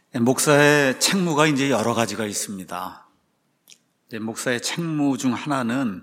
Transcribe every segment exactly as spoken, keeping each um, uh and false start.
목사의 책무가 이제 여러 가지가 있습니다. 목사의 책무 중 하나는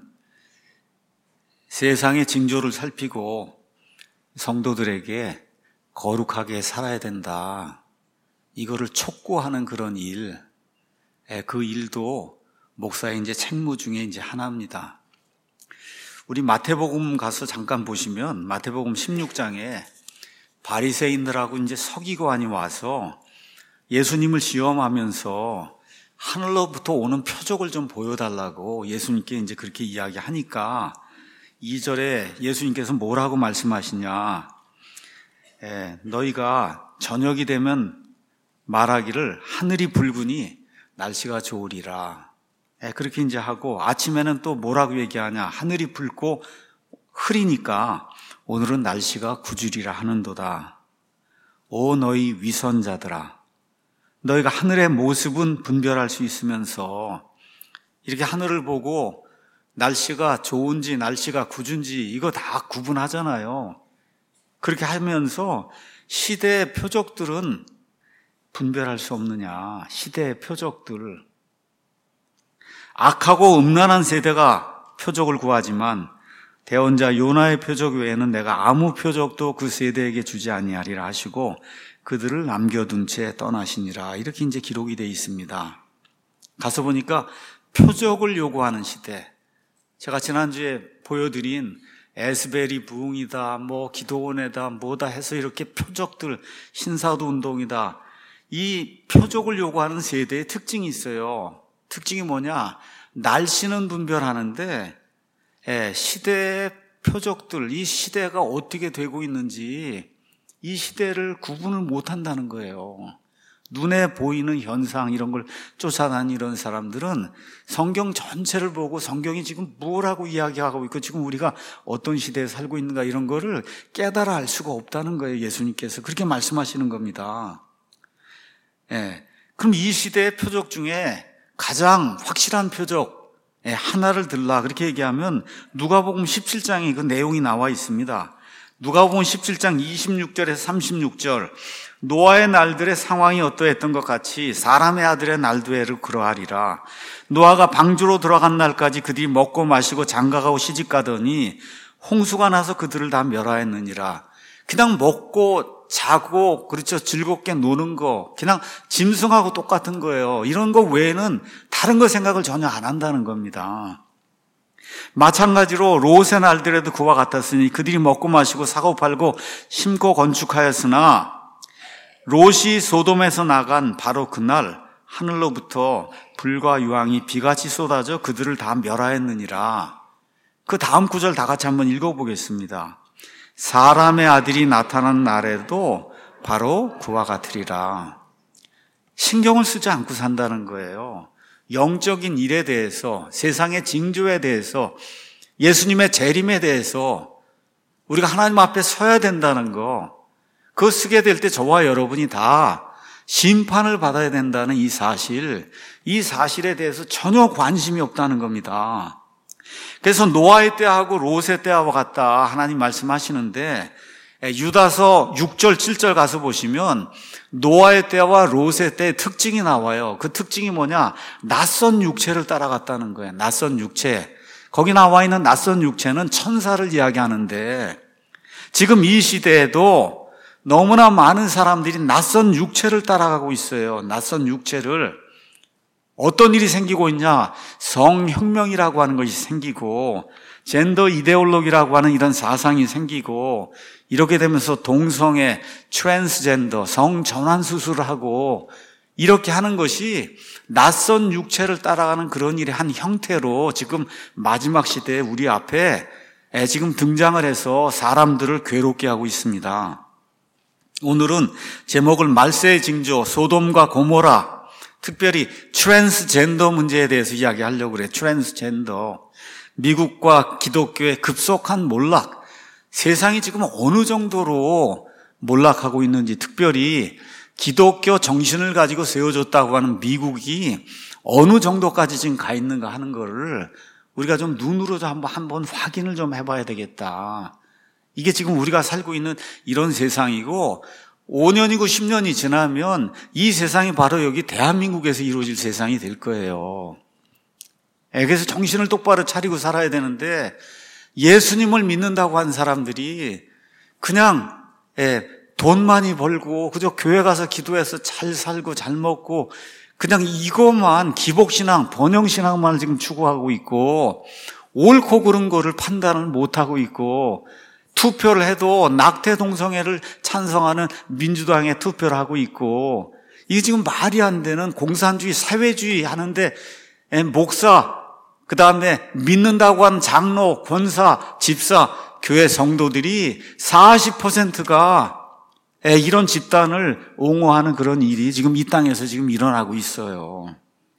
세상의 징조를 살피고 성도들에게 거룩하게 살아야 된다, 이거를 촉구하는 그런 일, 그 일도 목사의 이제 책무 중에 이제 하나입니다. 우리 마태복음 가서 잠깐 보시면 마태복음 십육 장에 바리새인들하고 이제 서기관이 와서 예수님을 시험하면서 하늘로부터 오는 표적을 좀 보여달라고 예수님께 이제 그렇게 이야기하니까 이 절에 예수님께서 뭐라고 말씀하시냐, 예, 너희가 저녁이 되면 말하기를 하늘이 붉으니 날씨가 좋으리라, 예, 그렇게 이제 하고 아침에는 또 뭐라고 얘기하냐, 하늘이 붉고 흐리니까 오늘은 날씨가 구주리라 하는도다. 오 너희 위선자들아, 너희가 하늘의 모습은 분별할 수 있으면서 이렇게 하늘을 보고 날씨가 좋은지 날씨가 구준지 이거 다 구분하잖아요. 그렇게 하면서 시대의 표적들은 분별할 수 없느냐, 시대의 표적들. 악하고 음란한 세대가 표적을 구하지만 대언자 요나의 표적 외에는 내가 아무 표적도 그 세대에게 주지 아니하리라 하시고 그들을 남겨둔 채 떠나시니라, 이렇게 이제 기록이 되어 있습니다. 가서 보니까 표적을 요구하는 시대. 제가 지난주에 보여드린 에스베리 부흥이다, 뭐 기도원이다, 뭐다 해서 이렇게 표적들, 신사도 운동이다, 이 표적을 요구하는 세대의 특징이 있어요. 특징이 뭐냐, 날씨는 분별하는데 예, 시대의 표적들, 이 시대가 어떻게 되고 있는지 이 시대를 구분을 못한다는 거예요. 눈에 보이는 현상 이런 걸 쫓아다니는 사람들은 성경 전체를 보고 성경이 지금 뭐라고 이야기하고 있고 지금 우리가 어떤 시대에 살고 있는가 이런 거를 깨달아 알 수가 없다는 거예요. 예수님께서 그렇게 말씀하시는 겁니다. 예, 그럼 이 시대의 표적 중에 가장 확실한 표적 하나를 들라 그렇게 얘기하면 누가복음 십칠 장에 그 내용이 나와 있습니다. 누가복음 십칠 장 이십육 절에서 삼십육 절, 노아의 날들의 상황이 어떠했던 것 같이 사람의 아들의 날도 그러하리라. 노아가 방주로 들어간 날까지 그들이 먹고 마시고 장가가고 시집가더니 홍수가 나서 그들을 다 멸하였느니라. 그냥 먹고 자고 그렇죠, 즐겁게 노는 거 그냥 짐승하고 똑같은 거예요. 이런 거 외에는 다른 거 생각을 전혀 안 한다는 겁니다. 마찬가지로 롯의 날들에도 그와 같았으니 그들이 먹고 마시고 사고 팔고 심고 건축하였으나 롯이 소돔에서 나간 바로 그날 하늘로부터 불과 유황이 비같이 쏟아져 그들을 다 멸하였느니라. 그 다음 구절 다 같이 한번 읽어보겠습니다. 사람의 아들이 나타난 날에도 바로 그와 같으리라. 신경을 쓰지 않고 산다는 거예요. 영적인 일에 대해서, 세상의 징조에 대해서, 예수님의 재림에 대해서 우리가 하나님 앞에 서야 된다는 거, 그거 쓰게 될 때 저와 여러분이 다 심판을 받아야 된다는 이 사실, 이 사실에 대해서 전혀 관심이 없다는 겁니다. 그래서 노아의 때하고 롯의 때와 같다 하나님 말씀하시는데, 유다서 육 절 칠 절 가서 보시면 노아의 때와 롯의 때의 특징이 나와요. 그 특징이 뭐냐, 낯선 육체를 따라갔다는 거예요. 낯선 육체. 거기 나와 있는 낯선 육체는 천사를 이야기하는데 지금 이 시대에도 너무나 많은 사람들이 낯선 육체를 따라가고 있어요. 낯선 육체를. 어떤 일이 생기고 있냐, 성혁명이라고 하는 것이 생기고 젠더 이데올로기라고 하는 이런 사상이 생기고 이렇게 되면서 동성애, 트랜스젠더, 성전환 수술을 하고 이렇게 하는 것이 낯선 육체를 따라가는 그런 일의 한 형태로 지금 마지막 시대에 우리 앞에 지금 등장을 해서 사람들을 괴롭게 하고 있습니다. 오늘은 제목을 말세의 징조, 소돔과 고모라, 특별히 트랜스젠더 문제에 대해서 이야기하려고 그래요. 트랜스젠더. 미국과 기독교의 급속한 몰락, 세상이 지금 어느 정도로 몰락하고 있는지, 특별히 기독교 정신을 가지고 세워졌다고 하는 미국이 어느 정도까지 지금 가 있는가 하는 거를 우리가 좀 눈으로 한번, 한번 확인을 좀 해봐야 되겠다. 이게 지금 우리가 살고 있는 이런 세상이고 오 년이고 십 년이 지나면 이 세상이 바로 여기 대한민국에서 이루어질 세상이 될 거예요. 그래서 정신을 똑바로 차리고 살아야 되는데, 예수님을 믿는다고 한 사람들이 그냥 돈 많이 벌고 그저 교회 가서 기도해서 잘 살고 잘 먹고 그냥 이것만, 기복신앙, 번영신앙만 지금 추구하고 있고, 옳고 그른 거를 판단을 못하고 있고, 투표를 해도 낙태동성애를 찬성하는 민주당에 투표를 하고 있고, 이게 지금 말이 안 되는 공산주의, 사회주의 하는데 목사, 그 다음에 믿는다고 한 장로, 권사, 집사, 교회 성도들이 사십 퍼센트가 이런 집단을 옹호하는 그런 일이 지금 이 땅에서 지금 일어나고 있어요.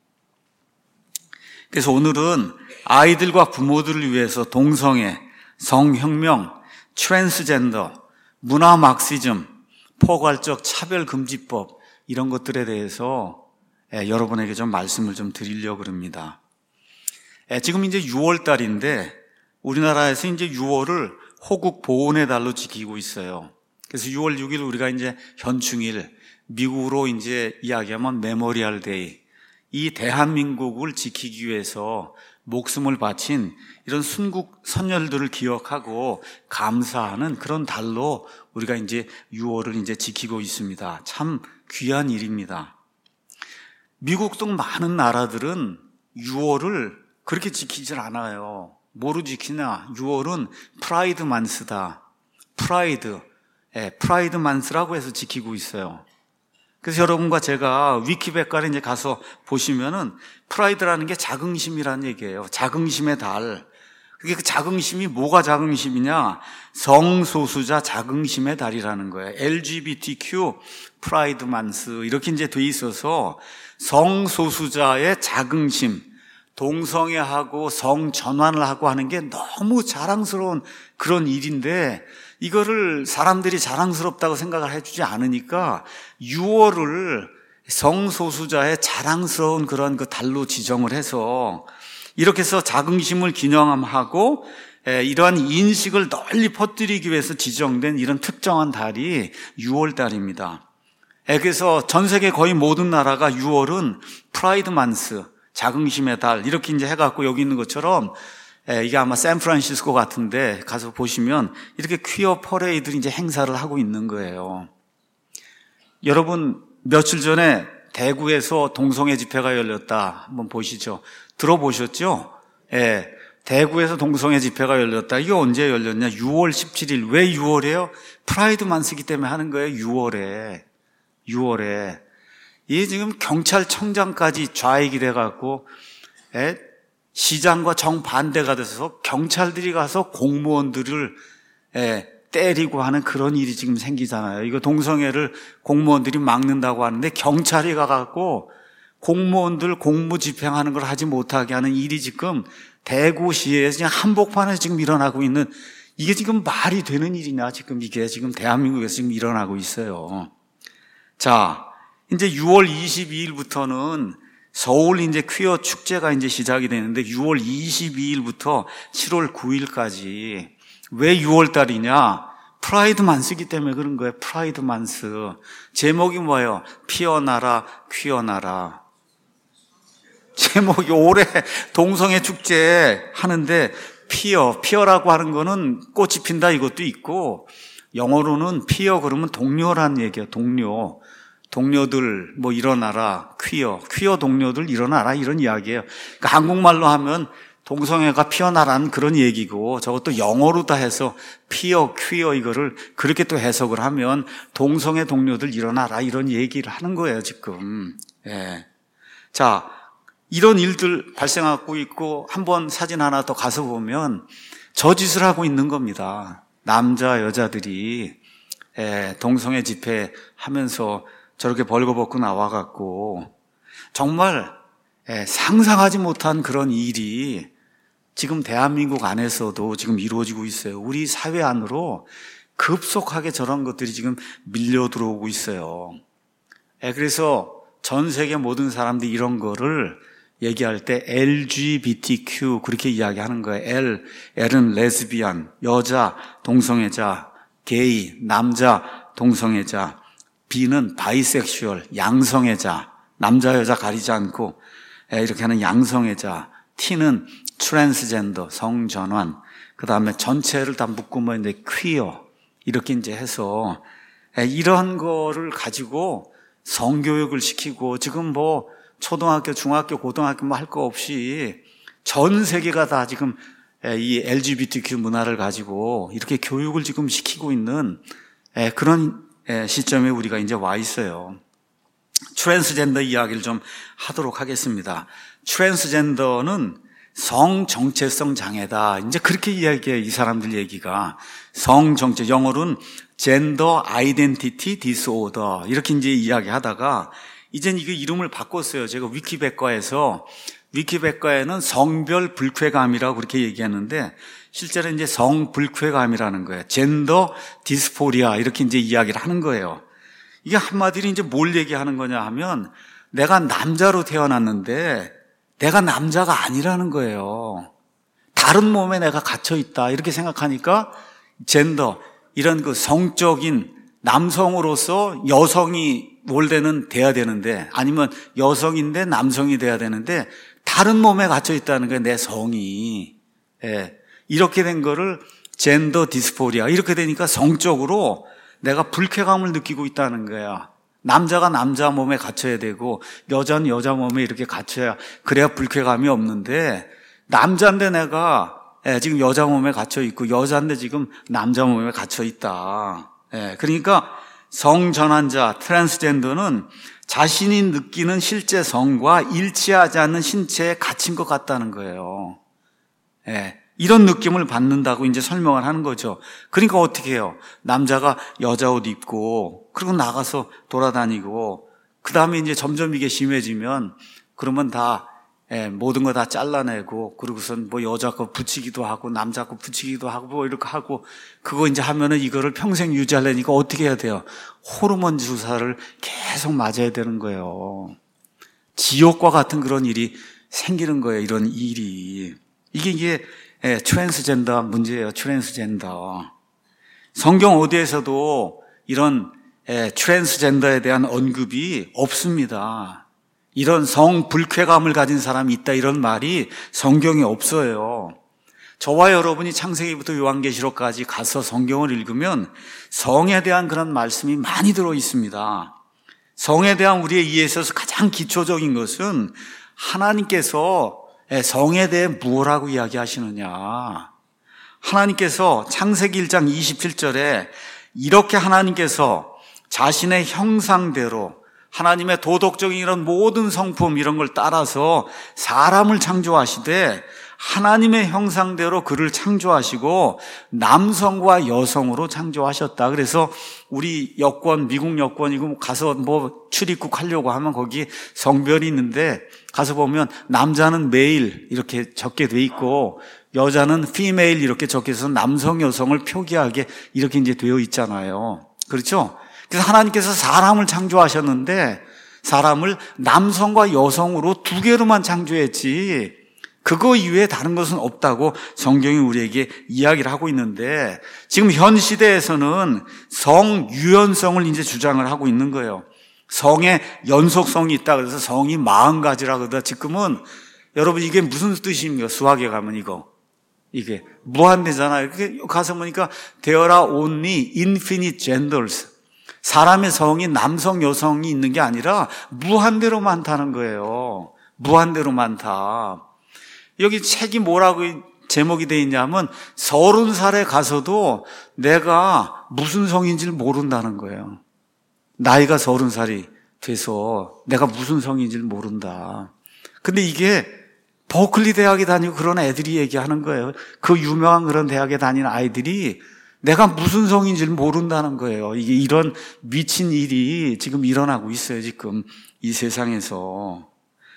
그래서 오늘은 아이들과 부모들을 위해서 동성애, 성혁명, 트랜스젠더, 문화 막시즘, 포괄적 차별금지법, 이런 것들에 대해서 여러분에게 좀 말씀을 좀 드리려고 합니다. 지금 이제 유월 달인데 우리나라에서 이제 유월을 호국 보훈의 달로 지키고 있어요. 그래서 유월 육일 우리가 이제 현충일, 미국으로 이제 이야기하면 메모리얼 데이, 이 대한민국을 지키기 위해서 목숨을 바친 이런 순국 선열들을 기억하고 감사하는 그런 달로 우리가 이제 유월을 이제 지키고 있습니다. 참 귀한 일입니다. 미국 등 많은 나라들은 유월을 그렇게 지키질 않아요. 뭐로 지키냐? 유월은 프라이드 만스다. 프라이드, 예, 프라이드 만스라고 해서 지키고 있어요. 그래서 여러분과 제가 위키백과에 이제 가서 보시면은 프라이드라는 게 자긍심이라는 얘기예요. 자긍심의 달. 그게 그 자긍심이 뭐가 자긍심이냐? 성소수자 자긍심의 달이라는 거예요. 엘지비티큐 프라이드 만스 이렇게 이제 돼 있어서 성소수자의 자긍심, 동성애하고 성전환을 하고 하는 게 너무 자랑스러운 그런 일인데, 이거를 사람들이 자랑스럽다고 생각을 해주지 않으니까 유월을 성소수자의 자랑스러운 그런 그 달로 지정을 해서 이렇게 해서 자긍심을 기념하고 이러한 인식을 널리 퍼뜨리기 위해서 지정된 이런 특정한 달이 유월 달입니다. 그래서 전 세계 거의 모든 나라가 유월은 프라이드 만스, 자긍심의 달 이렇게 이제 해갖고 여기 있는 것처럼, 이게 아마 샌프란시스코 같은데 가서 보시면 이렇게 퀴어 퍼레이드를 이제 행사를 하고 있는 거예요. 여러분, 며칠 전에 대구에서 동성애 집회가 열렸다. 한번 보시죠. 들어보셨죠? 예. 대구에서 동성애 집회가 열렸다. 이게 언제 열렸냐? 유월 십칠일. 왜 유월이에요? 프라이드 만스기 때문에 하는 거예요. 유월에. 유월에. 이게 지금 경찰청장까지 좌익이 돼갖고, 예? 시장과 정반대가 돼서 경찰들이 가서 공무원들을 예, 때리고 하는 그런 일이 지금 생기잖아요. 이거 동성애를 공무원들이 막는다고 하는데 경찰이 가갖고 공무원들 공무 집행하는 걸 하지 못하게 하는 일이 지금 대구시에서 그냥 한복판에서 지금 일어나고 있는, 이게 지금 말이 되는 일이냐? 지금 이게 지금 대한민국에서 지금 일어나고 있어요. 자, 이제 유월 이십이일부터는 서울 이제 퀴어 축제가 이제 시작이 되는데 유월 이십이일부터 칠월 구일까지. 왜 유월 달이냐? 프라이드 만스기 때문에 그런 거예요. 프라이드 만스. 제목이 뭐예요? 피어나라, 퀴어나라. 제목이 올해 동성애 축제 하는데 피어, 피어라고 하는 거는 꽃이 핀다 이것도 있고, 영어로는 피어 그러면 동료라는 얘기예요. 동료. 동료들 뭐 일어나라, 퀴어, 퀴어 동료들 일어나라 이런 이야기예요. 그러니까 한국말로 하면 동성애가 피어나라는 그런 얘기고, 저것도 영어로 다 해서 피어, 퀴어 이거를 그렇게 또 해석을 하면 동성애 동료들 일어나라 이런 얘기를 하는 거예요 지금. 예. 자, 이런 일들 발생하고 있고, 한번 사진 하나 더 가서 보면 저 짓을 하고 있는 겁니다. 남자 여자들이 예, 동성애 집회 하면서 저렇게 벌거벗고 나와갖고 정말 상상하지 못한 그런 일이 지금 대한민국 안에서도 지금 이루어지고 있어요. 우리 사회 안으로 급속하게 저런 것들이 지금 밀려 들어오고 있어요. 그래서 전 세계 모든 사람들이 이런 거를 얘기할 때 엘지비티큐 그렇게 이야기하는 거예요. L, L은 레즈비안, 여자, 동성애자, 게이, 남자, 동성애자, B는 바이섹슈얼, 양성애자, 남자 여자 가리지 않고 이렇게 하는 양성애자, T는 트랜스젠더, 성전환, 그 다음에 전체를 다 묶으면 이제 퀴어, 이렇게 이제 해서 이런 거를 가지고 성교육을 시키고, 지금 뭐 초등학교, 중학교, 고등학교 뭐 할 거 없이 전 세계가 다 지금 이 엘지비티큐 문화를 가지고 이렇게 교육을 지금 시키고 있는 그런 시점에 우리가 이제 와 있어요. 트랜스젠더 이야기를 좀 하도록 하겠습니다. 트랜스젠더는 성정체성 장애다. 이제 그렇게 이야기해요. 이 사람들 얘기가. 성정체, 영어로는 Gender Identity Disorder. 이렇게 이제 이야기하다가, 이젠 이거 이름을 바꿨어요. 제가 위키백과에서, 위키백과에는 성별 불쾌감이라고 그렇게 얘기하는데, 실제로 이제 성불쾌감이라는 거예요. 젠더 디스포리아. 이렇게 이제 이야기를 하는 거예요. 이게 한마디로 이제 뭘 얘기하는 거냐 하면, 내가 남자로 태어났는데, 내가 남자가 아니라는 거예요. 다른 몸에 내가 갇혀있다. 이렇게 생각하니까 젠더, 이런 그 성적인 남성으로서 여성이 원래는 돼야 되는데, 아니면 여성인데 남성이 돼야 되는데 다른 몸에 갇혀있다는 거예요. 내 성이. 예. 이렇게 된 거를 젠더 디스포리아. 이렇게 되니까 성적으로 내가 불쾌감을 느끼고 있다는 거야. 남자가 남자 몸에 갇혀야 되고 여자는 여자 몸에 이렇게 갇혀야, 그래야 불쾌감이 없는데, 남자인데 내가 지금 여자 몸에 갇혀 있고 여자인데 지금 남자 몸에 갇혀 있다. 그러니까 성전환자, 트랜스젠더는 자신이 느끼는 실제 성과 일치하지 않는 신체에 갇힌 것 같다는 거예요. 이런 느낌을 받는다고 이제 설명을 하는 거죠. 그러니까 어떻게 해요? 남자가 여자 옷 입고, 그리고 나가서 돌아다니고, 그 다음에 이제 점점 이게 심해지면, 그러면 다, 예, 모든 거 다 잘라내고, 그러고선 뭐 여자 거 붙이기도 하고, 남자 거 붙이기도 하고, 뭐 이렇게 하고, 그거 이제 하면은 이거를 평생 유지하려니까 어떻게 해야 돼요? 호르몬 주사를 계속 맞아야 되는 거예요. 지옥과 같은 그런 일이 생기는 거예요. 이런 일이. 이게, 이게, 예, 트랜스젠더 문제예요. 트랜스젠더. 성경 어디에서도 이런 예, 트랜스젠더에 대한 언급이 없습니다. 이런 성불쾌감을 가진 사람이 있다, 이런 말이 성경에 없어요. 저와 여러분이 창세기부터 요한계시록까지 가서 성경을 읽으면 성에 대한 그런 말씀이 많이 들어 있습니다. 성에 대한 우리의 이해에 있어서 가장 기초적인 것은 하나님께서 성에 대해 무엇라고 이야기하시느냐. 하나님께서 창세기 일 장 이십칠 절에 이렇게 하나님께서 자신의 형상대로 하나님의 도덕적인 이런 모든 성품 이런 걸 따라서 사람을 창조하시되 하나님의 형상대로 그를 창조하시고 남성과 여성으로 창조하셨다. 그래서 우리 여권, 미국 여권이고 가서 뭐 출입국 하려고 하면 거기 성별이 있는데 가서 보면 남자는 메일 이렇게 적게 돼 있고 여자는 피메일 이렇게 적게 해서 남성, 여성을 표기하게 이렇게 이제 되어 있잖아요. 그렇죠? 그래서 하나님께서 사람을 창조하셨는데 사람을 남성과 여성으로 두 개로만 창조했지 그거 이외에 다른 것은 없다고 성경이 우리에게 이야기를 하고 있는데 지금 현 시대에서는 성유연성을 이제 주장을 하고 있는 거예요. 성의 연속성이 있다 그래서 성이 마흔 가지라 그러다 지금은 여러분 이게 무슨 뜻입니까? 수학에 가면 이거 이게 무한대잖아요. 이렇게 가서 보니까 there are only infinite genders. 사람의 성이 남성, 여성이 있는 게 아니라 무한대로 많다는 거예요. 무한대로 많다. 여기 책이 뭐라고 제목이 되어 있냐면 서른 살에 가서도 내가 무슨 성인지를 모른다는 거예요. 나이가 서른 살이 돼서 내가 무슨 성인지를 모른다. 근데 이게 버클리 대학에 다니고 그런 애들이 얘기하는 거예요. 그 유명한 그런 대학에 다니는 아이들이 내가 무슨 성인지를 모른다는 거예요. 이게 이런 미친 일이 지금 일어나고 있어요. 지금 이 세상에서.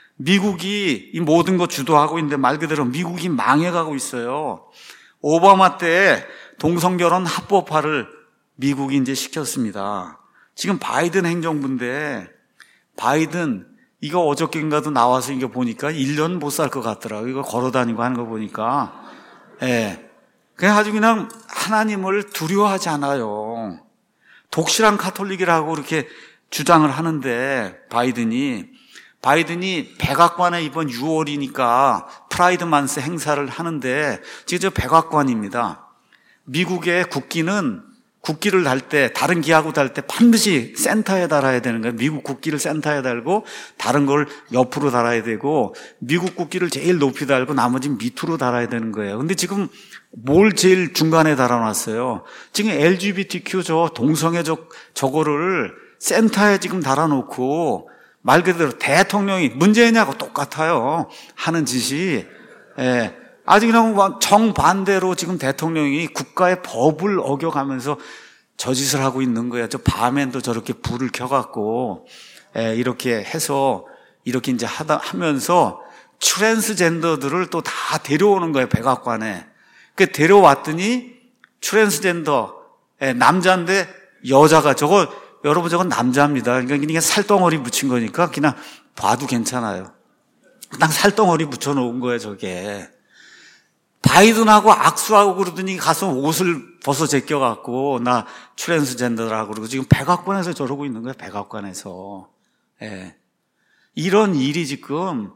미국이 이 모든 거 주도하고 있는데 말 그대로 미국이 망해가고 있어요. 오바마 때 동성결혼 합법화를 미국이 이제 시켰습니다. 지금 바이든 행정부인데 바이든 이거 어저께인가도 나와서 이거 보니까 일 년 못 살 것 같더라고요. 이거 걸어다니고 하는 거 보니까. 예. 그냥 아주 그냥 하나님을 두려워하지 않아요. 독실한 카톨릭이라고 이렇게 주장을 하는데 바이든이 바이든이 백악관에 이번 유월이니까 프라이드 만스 행사를 하는데 지금 저 백악관입니다. 미국의 국기는 국기를 달 때 다른 기하고 달 때 반드시 센터에 달아야 되는 거예요. 미국 국기를 센터에 달고 다른 걸 옆으로 달아야 되고 미국 국기를 제일 높이 달고 나머지는 밑으로 달아야 되는 거예요. 근데 지금 뭘 제일 중간에 달아놨어요? 지금 엘지비티큐 저 동성애적 저거를 센터에 지금 달아놓고 말 그대로 대통령이 문재인하고 똑같아요. 하는 짓이. 예. 아직 그냥 정반대로 지금 대통령이 국가의 법을 어겨가면서 저 짓을 하고 있는 거예요. 저 밤엔도 저렇게 불을 켜갖고, 예, 이렇게 해서, 이렇게 이제 하다, 하면서 트랜스젠더들을 또 다 데려오는 거예요, 백악관에. 그 데려왔더니, 트랜스젠더, 예, 남자인데 여자가 저거, 여러분 저건 남자입니다. 그러니까 그냥 살덩어리 묻힌 거니까 그냥 봐도 괜찮아요. 그냥 살덩어리 묻혀놓은 거예요, 저게. 바이든하고 악수하고 그러더니 가서 옷을 벗어 제껴갖고 나 트랜스젠더라고 그러고 지금 백악관에서 저러고 있는 거예요. 백악관에서. 예. 이런 일이 지금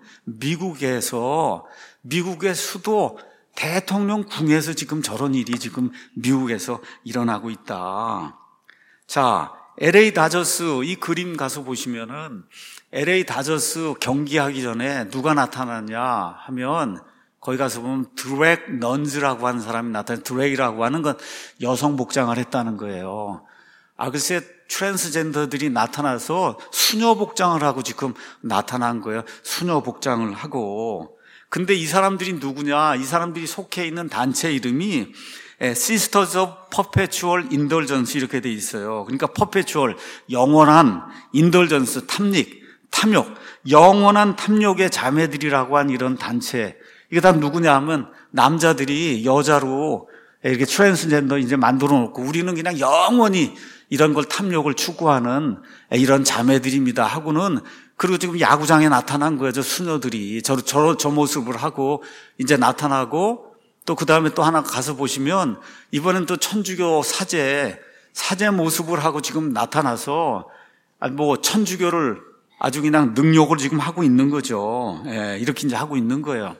미국에서 미국의 수도 대통령 궁에서 지금 저런 일이 지금 미국에서 일어나고 있다. 자, 엘에이 다저스 이 그림 가서 보시면은 엘에이 다저스 경기하기 전에 누가 나타났냐 하면 거기 가서 보면 드랙 넌즈라고 하는 사람이 나타나요. 드랙이라고 하는 건 여성 복장을 했다는 거예요. 아, 글쎄 트랜스젠더들이 나타나서 수녀 복장을 하고 지금 나타난 거예요. 수녀 복장을 하고. 근데 이 사람들이 누구냐? 이 사람들이 속해 있는 단체 이름이 Sisters of Perpetual Indulgence 이렇게 돼 있어요. 그러니까 Perpetual, 영원한, Indulgence, 탐닉, 탐욕, 영원한 탐욕의 자매들이라고 한 이런 단체. 이게 다 누구냐 하면 남자들이 여자로 이렇게 트랜스젠더 이제 만들어 놓고 우리는 그냥 영원히 이런 걸 탐욕을 추구하는 이런 자매들입니다 하고는 그리고 지금 야구장에 나타난 거예요. 저 수녀들이 저, 저, 저 모습을 하고 이제 나타나고 또 그 다음에 또 하나 가서 보시면 이번엔 또 천주교 사제, 사제 모습을 하고 지금 나타나서 뭐 천주교를 아주 그냥 능욕을 지금 하고 있는 거죠. 예, 이렇게 이제 하고 있는 거예요.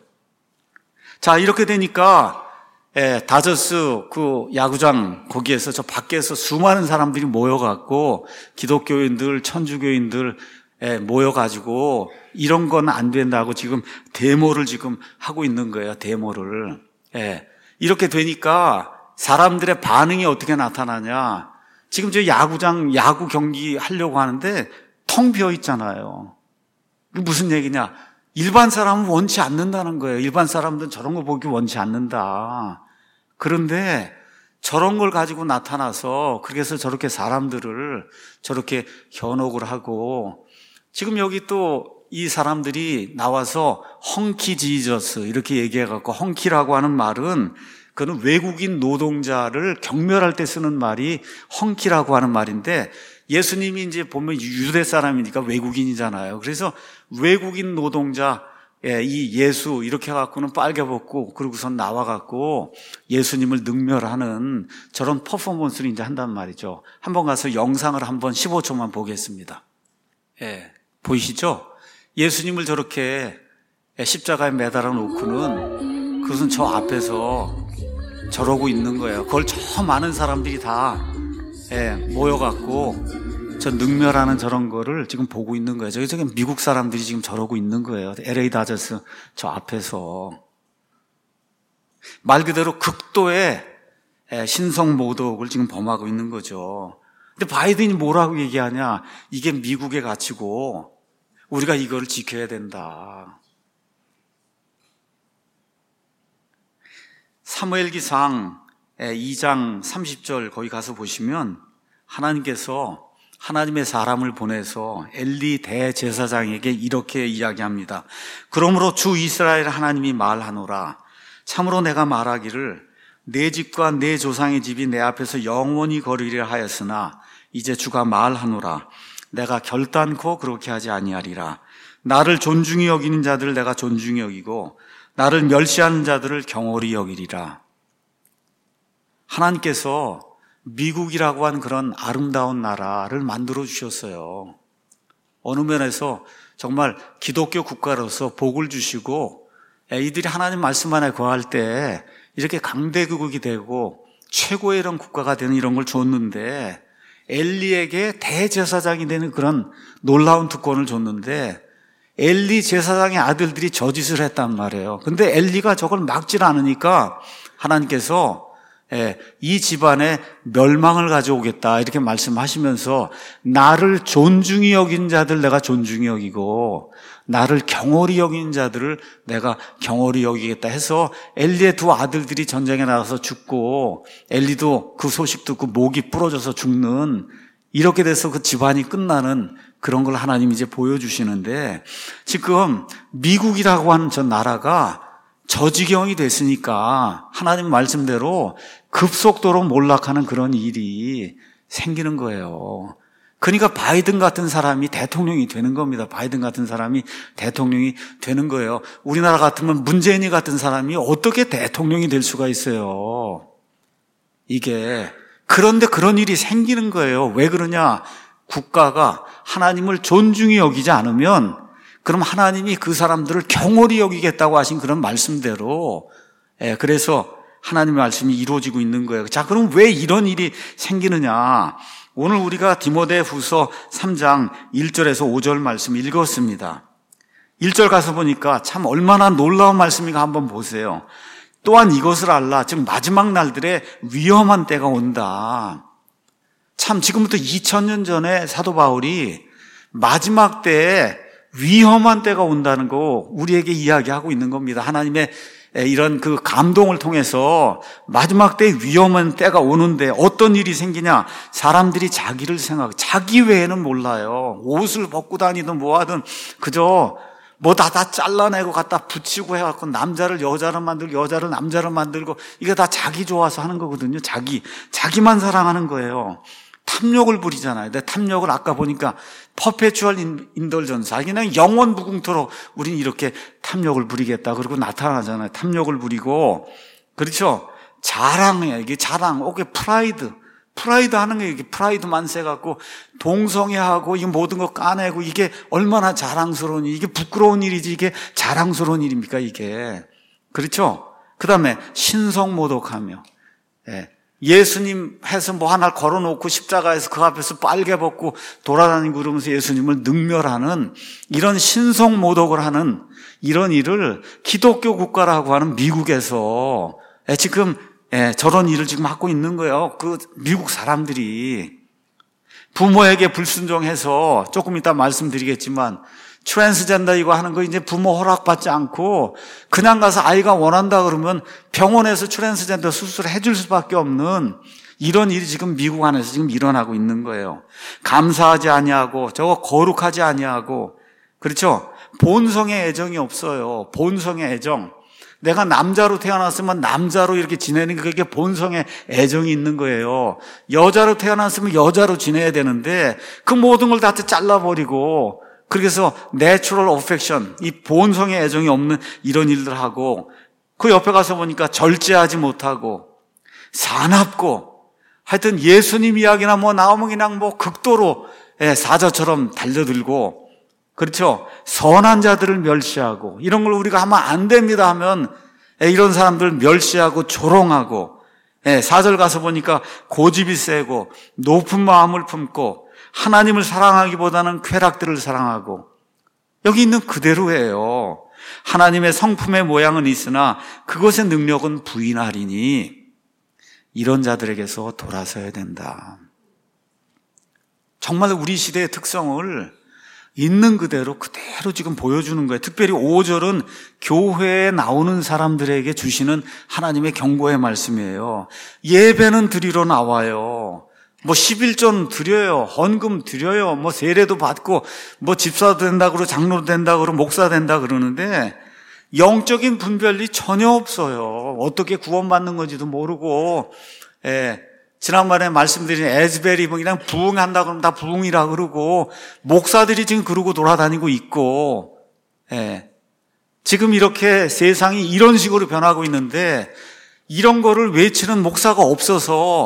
자, 이렇게 되니까, 예, 다저스 그 야구장 거기에서 저 밖에서 수많은 사람들이 모여갖고 기독교인들, 천주교인들 예, 모여가지고 이런 건 안 된다고 지금 데모를 지금 하고 있는 거예요. 데모를. 예, 이렇게 되니까 사람들의 반응이 어떻게 나타나냐. 지금 저 야구장, 야구 경기 하려고 하는데 텅 비어 있잖아요. 무슨 얘기냐. 일반 사람은 원치 않는다는 거예요. 일반 사람들은 저런 거 보기 원치 않는다. 그런데 저런 걸 가지고 나타나서 그래서 저렇게 사람들을 저렇게 현혹을 하고 지금 여기 또 이 사람들이 나와서 헝키 지저스 이렇게 얘기해갖고 헝키라고 하는 말은 그는 외국인 노동자를 경멸할 때 쓰는 말이 헝키라고 하는 말인데 예수님이 이제 보면 유대 사람이니까 외국인이잖아요. 그래서 외국인 노동자, 이 예수 이렇게 해갖고는 빨개 벗고 그러고선 나와갖고 예수님을 능멸하는 저런 퍼포먼스를 이제 한단 말이죠. 한번 가서 영상을 한번 십오 초만 보겠습니다. 예, 보이시죠? 예수님을 저렇게 십자가에 매달아 놓고는 그것은 저 앞에서 저러고 있는 거예요. 그걸 저 많은 사람들이 다 예, 모여갖고 저 능멸하는 저런 거를 지금 보고 있는 거예요. 저기 저기 미국 사람들이 지금 저러고 있는 거예요. 엘에이 다저스 저 앞에서 말 그대로 극도의 신성 모독을 지금 범하고 있는 거죠. 근데 바이든이 뭐라고 얘기하냐? 이게 미국의 가치고 우리가 이걸 지켜야 된다. 사무엘기상 이 장 삼십 절 거기 가서 보시면 하나님께서 하나님의 사람을 보내서 엘리 대제사장에게 이렇게 이야기합니다. 그러므로 주 이스라엘 하나님이 말하노라. 참으로 내가 말하기를 내 집과 내 조상의 집이 내 앞에서 영원히 거리려 하였으나 이제 주가 말하노라. 내가 결단코 그렇게 하지 아니하리라. 나를 존중히 여기는 자들을 내가 존중히 여기고 나를 멸시하는 자들을 경홀히 여기리라. 하나님께서 미국이라고 한 그런 아름다운 나라를 만들어 주셨어요. 어느 면에서 정말 기독교 국가로서 복을 주시고 이들이 하나님 말씀 안에 거할 때 이렇게 강대국이 되고 최고의 이런 국가가 되는 이런 걸 줬는데, 엘리에게 대제사장이 되는 그런 놀라운 특권을 줬는데 엘리 제사장의 아들들이 저짓을 했단 말이에요. 근데 엘리가 저걸 막질 않으니까 하나님께서 예, 이 집안에 멸망을 가져오겠다 이렇게 말씀하시면서, 나를 존중히 여긴 자들 내가 존중히 여기고 나를 경홀히 여긴 자들을 내가 경홀히 여기겠다 해서 엘리의 두 아들들이 전쟁에 나가서 죽고 엘리도 그 소식 듣고 목이 부러져서 죽는, 이렇게 돼서 그 집안이 끝나는 그런 걸 하나님이 이제 보여주시는데, 지금 미국이라고 하는 저 나라가 저 지경이 됐으니까 하나님 말씀대로 급속도로 몰락하는 그런 일이 생기는 거예요. 그러니까 바이든 같은 사람이 대통령이 되는 겁니다. 바이든 같은 사람이 대통령이 되는 거예요. 우리나라 같으면 문재인이 같은 사람이 어떻게 대통령이 될 수가 있어요? 이게, 그런데 그런 일이 생기는 거예요. 왜 그러냐? 국가가 하나님을 존중히 여기지 않으면, 그럼 하나님이 그 사람들을 경홀히 여기겠다고 하신 그런 말씀대로, 예, 그래서 하나님의 말씀이 이루어지고 있는 거예요. 자, 그럼 왜 이런 일이 생기느냐? 오늘 우리가 디모데후서 삼 장 일 절에서 오 절 말씀 읽었습니다. 일 절 가서 보니까 참 얼마나 놀라운 말씀인가 한번 보세요. 또한 이것을 알라. 지금 마지막 날들에 위험한 때가 온다. 참 지금부터 이천 년 전에 사도 바울이 마지막 때에 위험한 때가 온다는 거 우리에게 이야기하고 있는 겁니다. 하나님의 이런 그 감동을 통해서 마지막 때에 위험한 때가 오는데 어떤 일이 생기냐? 사람들이 자기를 생각, 자기 외에는 몰라요. 옷을 벗고 다니든 뭐하든 그저 뭐 다 다 잘라내고 갖다 붙이고 해갖고 남자를 여자로 만들고 여자를 남자로 만들고, 이게 다 자기 좋아서 하는 거거든요. 자기, 자기만 사랑하는 거예요. 탐욕을 부리잖아요. 근데 탐욕을 아까 보니까 퍼페추얼 인덜전스, 그냥 영원 무궁토록 우린 이렇게 탐욕을 부리겠다 그러고 나타나잖아요. 탐욕을 부리고, 그렇죠? 자랑이에요. 이게 자랑, 오케이, 프라이드. 프라이드 하는 게, 이게 프라이드 만세 갖고 동성애하고 이 모든 거 까내고, 이게 얼마나 자랑스러운 일, 이게 부끄러운 일이지 이게 자랑스러운 일입니까 이게? 그렇죠? 그 다음에 신성모독하며, 예. 예수님 해서 뭐 하나를 걸어놓고 십자가에서 그 앞에서 빨개 벗고 돌아다니고 그러면서 예수님을 능멸하는 이런 신성모독을 하는 이런 일을 기독교 국가라고 하는 미국에서 지금 저런 일을 지금 하고 있는 거예요. 그 미국 사람들이 부모에게 불순종해서, 조금 이따 말씀드리겠지만 트랜스젠더 이거 하는 거 이제 부모 허락받지 않고 그냥 가서 아이가 원한다 그러면 병원에서 트랜스젠더 수술을 해줄 수밖에 없는 이런 일이 지금 미국 안에서 지금 일어나고 있는 거예요. 감사하지 아니하고 저거 거룩하지 아니하고, 그렇죠? 본성의 애정이 없어요. 본성의 애정. 내가 남자로 태어났으면 남자로 이렇게 지내는 게 그게 본성의 애정이 있는 거예요. 여자로 태어났으면 여자로 지내야 되는데 그 모든 걸 다 잘라버리고, 그래서 내추럴 어펙션, 이 본성의 애정이 없는 이런 일들 하고, 그 옆에 가서 보니까 절제하지 못하고 사납고, 하여튼 예수님 이야기나 뭐 나오면 그냥 뭐 극도로 사자처럼 달려들고, 그렇죠? 선한 자들을 멸시하고, 이런 걸 우리가 하면 안 됩니다 하면 이런 사람들 멸시하고 조롱하고, 사 절 가서 보니까 고집이 세고 높은 마음을 품고 하나님을 사랑하기보다는 쾌락들을 사랑하고, 여기 있는 그대로예요. 하나님의 성품의 모양은 있으나 그것의 능력은 부인하리니 이런 자들에게서 돌아서야 된다. 정말 우리 시대의 특성을 있는 그대로 그대로 지금 보여주는 거예요. 특별히 오 절은 교회에 나오는 사람들에게 주시는 하나님의 경고의 말씀이에요. 예배는 드리러 나와요. 뭐 십일조는 드려요. 헌금 드려요. 뭐 세례도 받고 뭐 집사도 된다 그러고 장로도 된다 그러고 목사 된다 그러는데 영적인 분별이 전혀 없어요. 어떻게 구원받는 건지도 모르고, 예. 지난번에 말씀드린 에즈베리 뭐 그냥 부흥한다 그러면 다 부흥이라 그러고, 목사들이 지금 그러고 돌아다니고 있고, 예. 지금 이렇게 세상이 이런 식으로 변하고 있는데 이런 거를 외치는 목사가 없어서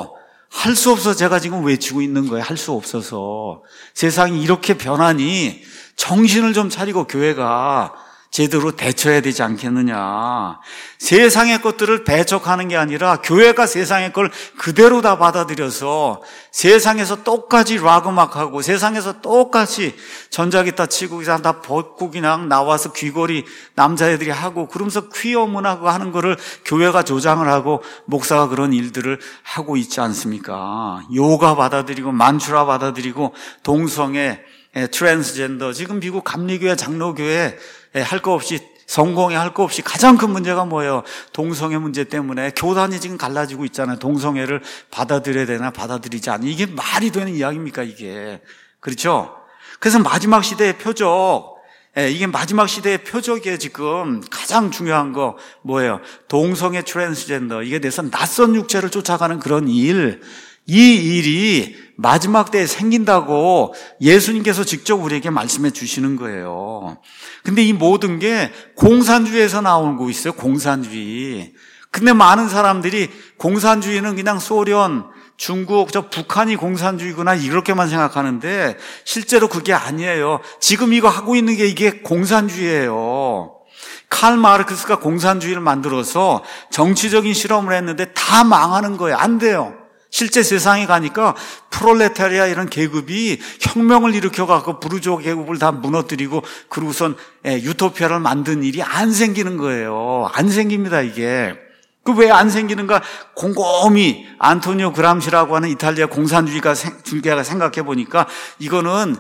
할 수 없어서 제가 지금 외치고 있는 거예요. 할 수 없어서. 세상이 이렇게 변하니 정신을 좀 차리고 교회가 제대로 대처해야 되지 않겠느냐. 세상의 것들을 배척하는 게 아니라 교회가 세상의 걸 그대로 다 받아들여서 세상에서 똑같이 락음악하고 세상에서 똑같이 전자기타 치고 그냥 다 벗고 그냥 나와서 귀걸이 남자애들이 하고 그러면서 퀴어 문화 하는 거를 교회가 조장을 하고 목사가 그런 일들을 하고 있지 않습니까? 요가 받아들이고 만추라 받아들이고 동성애, 트랜스젠더, 지금 미국 감리교회 장로교회 할 거 없이 성공에 할 거 없이 가장 큰 문제가 뭐예요? 동성애 문제 때문에 교단이 지금 갈라지고 있잖아요. 동성애를 받아들여야 되나 받아들이지 않나. 이게 말이 되는 이야기입니까 이게? 그렇죠? 그래서 마지막 시대의 표적, 이게 마지막 시대의 표적이에요. 지금 가장 중요한 거 뭐예요? 동성애, 트랜스젠더, 이게 돼서 낯선 육체를 쫓아가는 그런 일, 이 일이 마지막 때에 생긴다고 예수님께서 직접 우리에게 말씀해 주시는 거예요. 근데 이 모든 게 공산주의에서 나오고 있어요. 공산주의. 근데 많은 사람들이 공산주의는 그냥 소련, 중국, 저 북한이 공산주의구나 이렇게만 생각하는데 실제로 그게 아니에요. 지금 이거 하고 있는 게 이게 공산주의예요. 칼 마르크스가 공산주의를 만들어서 정치적인 실험을 했는데 다 망하는 거예요. 안 돼요. 실제 세상에 가니까 프롤레타리아 이런 계급이 혁명을 일으켜갖고 부르주아 계급을 다 무너뜨리고 그러고선 유토피아를 만든 일이 안 생기는 거예요. 안 생깁니다 이게. 그 왜 안 생기는가? 곰곰이 안토니오 그람시라고 하는 이탈리아 공산주의가 주의가 생각해 보니까 이거는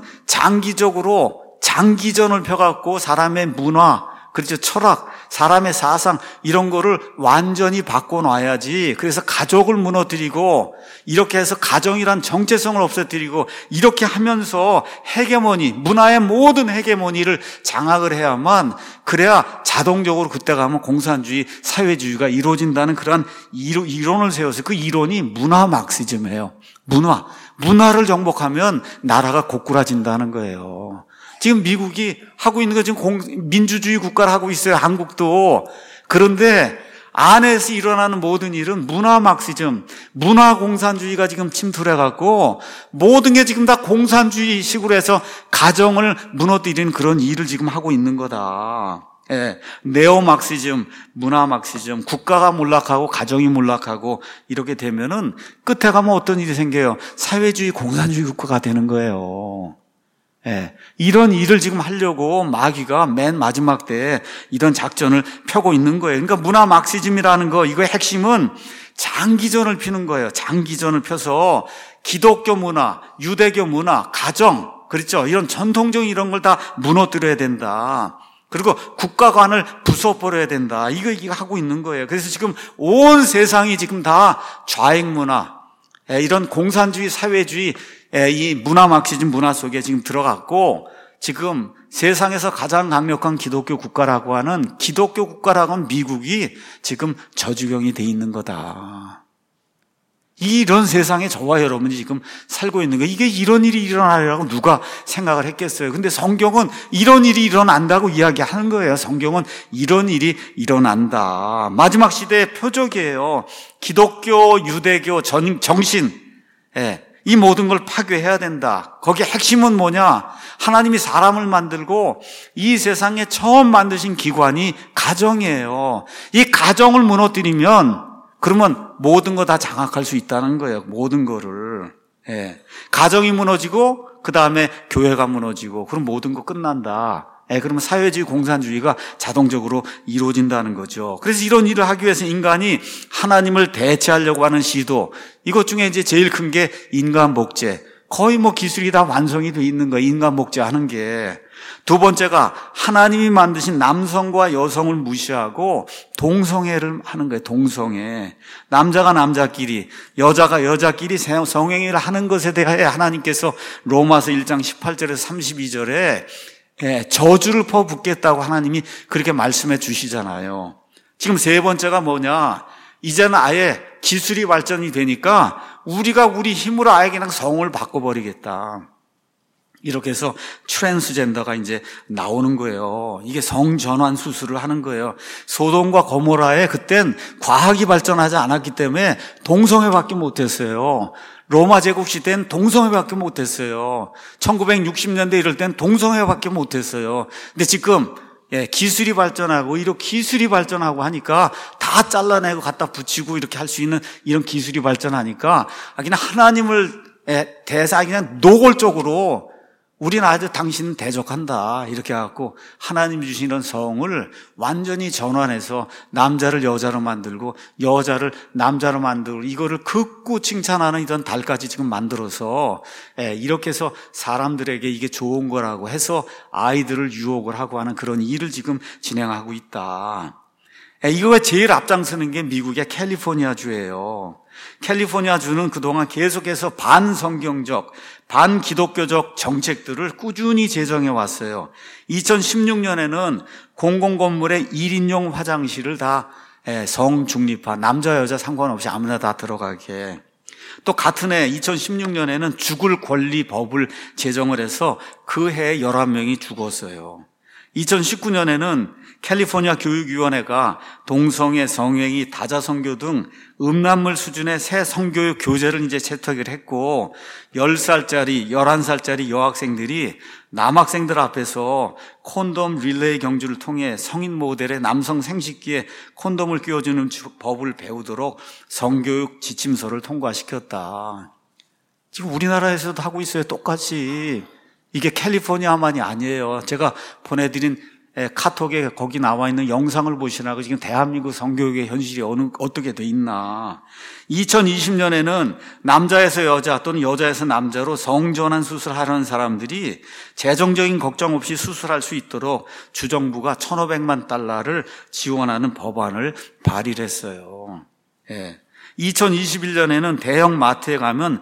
장기적으로 장기전을 펴갖고 사람의 문화, 그렇죠, 철학, 사람의 사상 이런 거를 완전히 바꿔놔야지. 그래서 가족을 무너뜨리고 이렇게 해서 가정이란 정체성을 없애뜨리고 이렇게 하면서 헤게모니, 문화의 모든 헤게모니를 장악을 해야만, 그래야 자동적으로 그때 가면 공산주의, 사회주의가 이루어진다는 그런 이론을 세웠어요. 그 이론이 문화 막시즘이에요. 문화. 문화를 정복하면 나라가 고꾸라진다는 거예요. 지금 미국이 하고 있는 거 지금 공, 민주주의 국가를 하고 있어요. 한국도. 그런데 안에서 일어나는 모든 일은 문화 막시즘, 문화 공산주의가 지금 침투를 해갖고 모든 게 지금 다 공산주의 식으로 해서 가정을 무너뜨리는 그런 일을 지금 하고 있는 거다. 예, 네오 막시즘, 문화 막시즘, 국가가 몰락하고 가정이 몰락하고 이렇게 되면은 끝에 가면 어떤 일이 생겨요? 사회주의 공산주의 국가가 되는 거예요. 예, 이런 일을 지금 하려고 마귀가 맨 마지막 때에 이런 작전을 펴고 있는 거예요. 그러니까 문화 막시즘이라는 거, 이거의 핵심은 장기전을 피는 거예요. 장기전을 펴서 기독교 문화, 유대교 문화, 가정, 그렇죠? 이런 전통적인 이런 걸 다 무너뜨려야 된다. 그리고 국가관을 부숴버려야 된다. 이거, 이거 하고 있는 거예요. 그래서 지금 온 세상이 지금 다 좌익 문화, 이런 공산주의, 사회주의, 이 문화 막시즘 문화 속에 지금 들어갔고, 지금 세상에서 가장 강력한 기독교 국가라고 하는, 기독교 국가라고 하는 미국이 지금 저주경이 돼 있는 거다. 이런 세상에 저와 여러분이 지금 살고 있는 거예요. 이게 이런 일이 일어나려고 누가 생각을 했겠어요. 근데 성경은 이런 일이 일어난다고 이야기하는 거예요. 성경은 이런 일이 일어난다. 마지막 시대의 표적이에요. 기독교, 유대교, 전, 정신, 예, 이 모든 걸 파괴해야 된다. 거기에 핵심은 뭐냐? 하나님이 사람을 만들고 이 세상에 처음 만드신 기관이 가정이에요. 이 가정을 무너뜨리면 그러면 모든 거 다 장악할 수 있다는 거예요. 모든 거를. 예. 가정이 무너지고 그 다음에 교회가 무너지고 그럼 모든 거 끝난다. 예. 그러면 사회주의 공산주의가 자동적으로 이루어진다는 거죠. 그래서 이런 일을 하기 위해서 인간이 하나님을 대체하려고 하는 시도, 이것 중에 이제 제일 큰 게 인간 목재. 거의 뭐 기술이 다 완성이 돼 있는 거예요. 인간 목재 하는 게. 두 번째가 하나님이 만드신 남성과 여성을 무시하고 동성애를 하는 거예요. 동성애. 남자가 남자끼리, 여자가 여자끼리 성행위를 하는 것에 대해 하나님께서 로마서 일 장 십팔 절에서 삼십이 절에 저주를 퍼붓겠다고 하나님이 그렇게 말씀해 주시잖아요. 지금 세 번째가 뭐냐? 이제는 아예 기술이 발전이 되니까 우리가 우리 힘으로 아예 그냥 성을 바꿔버리겠다. 이렇게 해서 트랜스젠더가 이제 나오는 거예요. 이게 성전환 수술을 하는 거예요. 소돔과 고모라에 그땐 과학이 발전하지 않았기 때문에 동성애밖에 못했어요. 로마 제국 시대엔 동성애밖에 못했어요. 천구백육십 년대 이럴 땐 동성애밖에 못했어요. 근데 지금 예, 기술이 발전하고 이렇게 기술이 발전하고 하니까 다 잘라내고 갖다 붙이고 이렇게 할 수 있는 이런 기술이 발전하니까 그냥 하나님을 예, 대사 그냥 노골적으로 우리는 아주 당신은 대적한다 이렇게 해갖고 하나님 주시는 성을 완전히 전환해서 남자를 여자로 만들고 여자를 남자로 만들고 이거를 극구 칭찬하는 이런 달까지 지금 만들어서 이렇게 해서 사람들에게 이게 좋은 거라고 해서 아이들을 유혹을 하고 하는 그런 일을 지금 진행하고 있다. 이거가 제일 앞장서는 게 미국의 캘리포니아주예요. 캘리포니아주는 그동안 계속해서 반성경적, 반기독교적 정책들을 꾸준히 제정해 왔어요. 이천십육 년에는 공공건물의 일 인용 화장실을 다 성중립화, 남자 여자 상관없이 아무나 다 들어가게. 또 같은 해 이천십육 년에는 죽을 권리 법을 제정을 해서 그 해에 열한 명이 죽었어요. 이천십구 년에는 캘리포니아 교육위원회가 동성애, 성행위, 다자성교 등 음란물 수준의 새 성교육 교재를 이제 채택을 했고 열 살짜리, 열한 살짜리 여학생들이 남학생들 앞에서 콘돔 릴레이 경주를 통해 성인 모델의 남성 생식기에 콘돔을 끼워주는 법을 배우도록 성교육 지침서를 통과시켰다. 지금 우리나라에서도 하고 있어요. 똑같이. 이게 캘리포니아만이 아니에요. 제가 보내드린 카톡에 거기 나와 있는 영상을 보시라고 지금 대한민국 성교육의 현실이 어느, 어떻게 돼 있나. 이천이십 년에는 남자에서 여자 또는 여자에서 남자로 성전환 수술하려는 사람들이 재정적인 걱정 없이 수술할 수 있도록 주정부가 천오백만 달러를 지원하는 법안을 발의를 했어요. 예. 이천이십일 년에는 대형 마트에 가면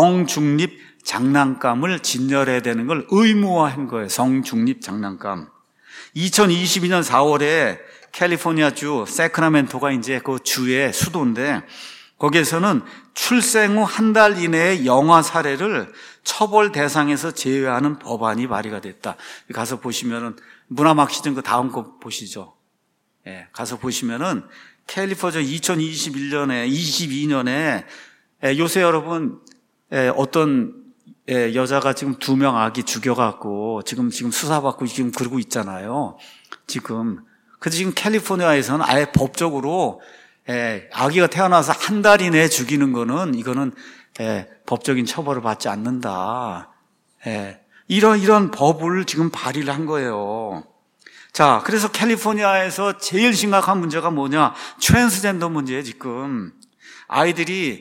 성중립 장난감을 진열해야 되는 걸 의무화한 거예요. 성중립 장난감. 이천이십이 년 사월에 캘리포니아주 세크라멘토가 이제 그 주의 수도인데 거기에서는 출생 후 한 달 이내의 영아 사례를 처벌 대상에서 제외하는 법안이 발의가 됐다. 가서 보시면은 문화막 시즌 그 다음 거 보시죠. 예, 가서 보시면은 캘리포니아 이천이십일 년에 이십이 년에 예, 요새 여러분 예, 어떤 예, 여자가 지금 두 명 아기 죽여갖고 지금 지금 수사받고 지금 그러고 있잖아요. 지금 그래서 지금 캘리포니아에서는 아예 법적으로 예, 아기가 태어나서 한 달 이내에 죽이는 거는 이거는 예, 법적인 처벌을 받지 않는다. 예, 이런 이런 법을 지금 발의를 한 거예요. 자, 그래서 캘리포니아에서 제일 심각한 문제가 뭐냐? 트랜스젠더 문제예요. 지금 아이들이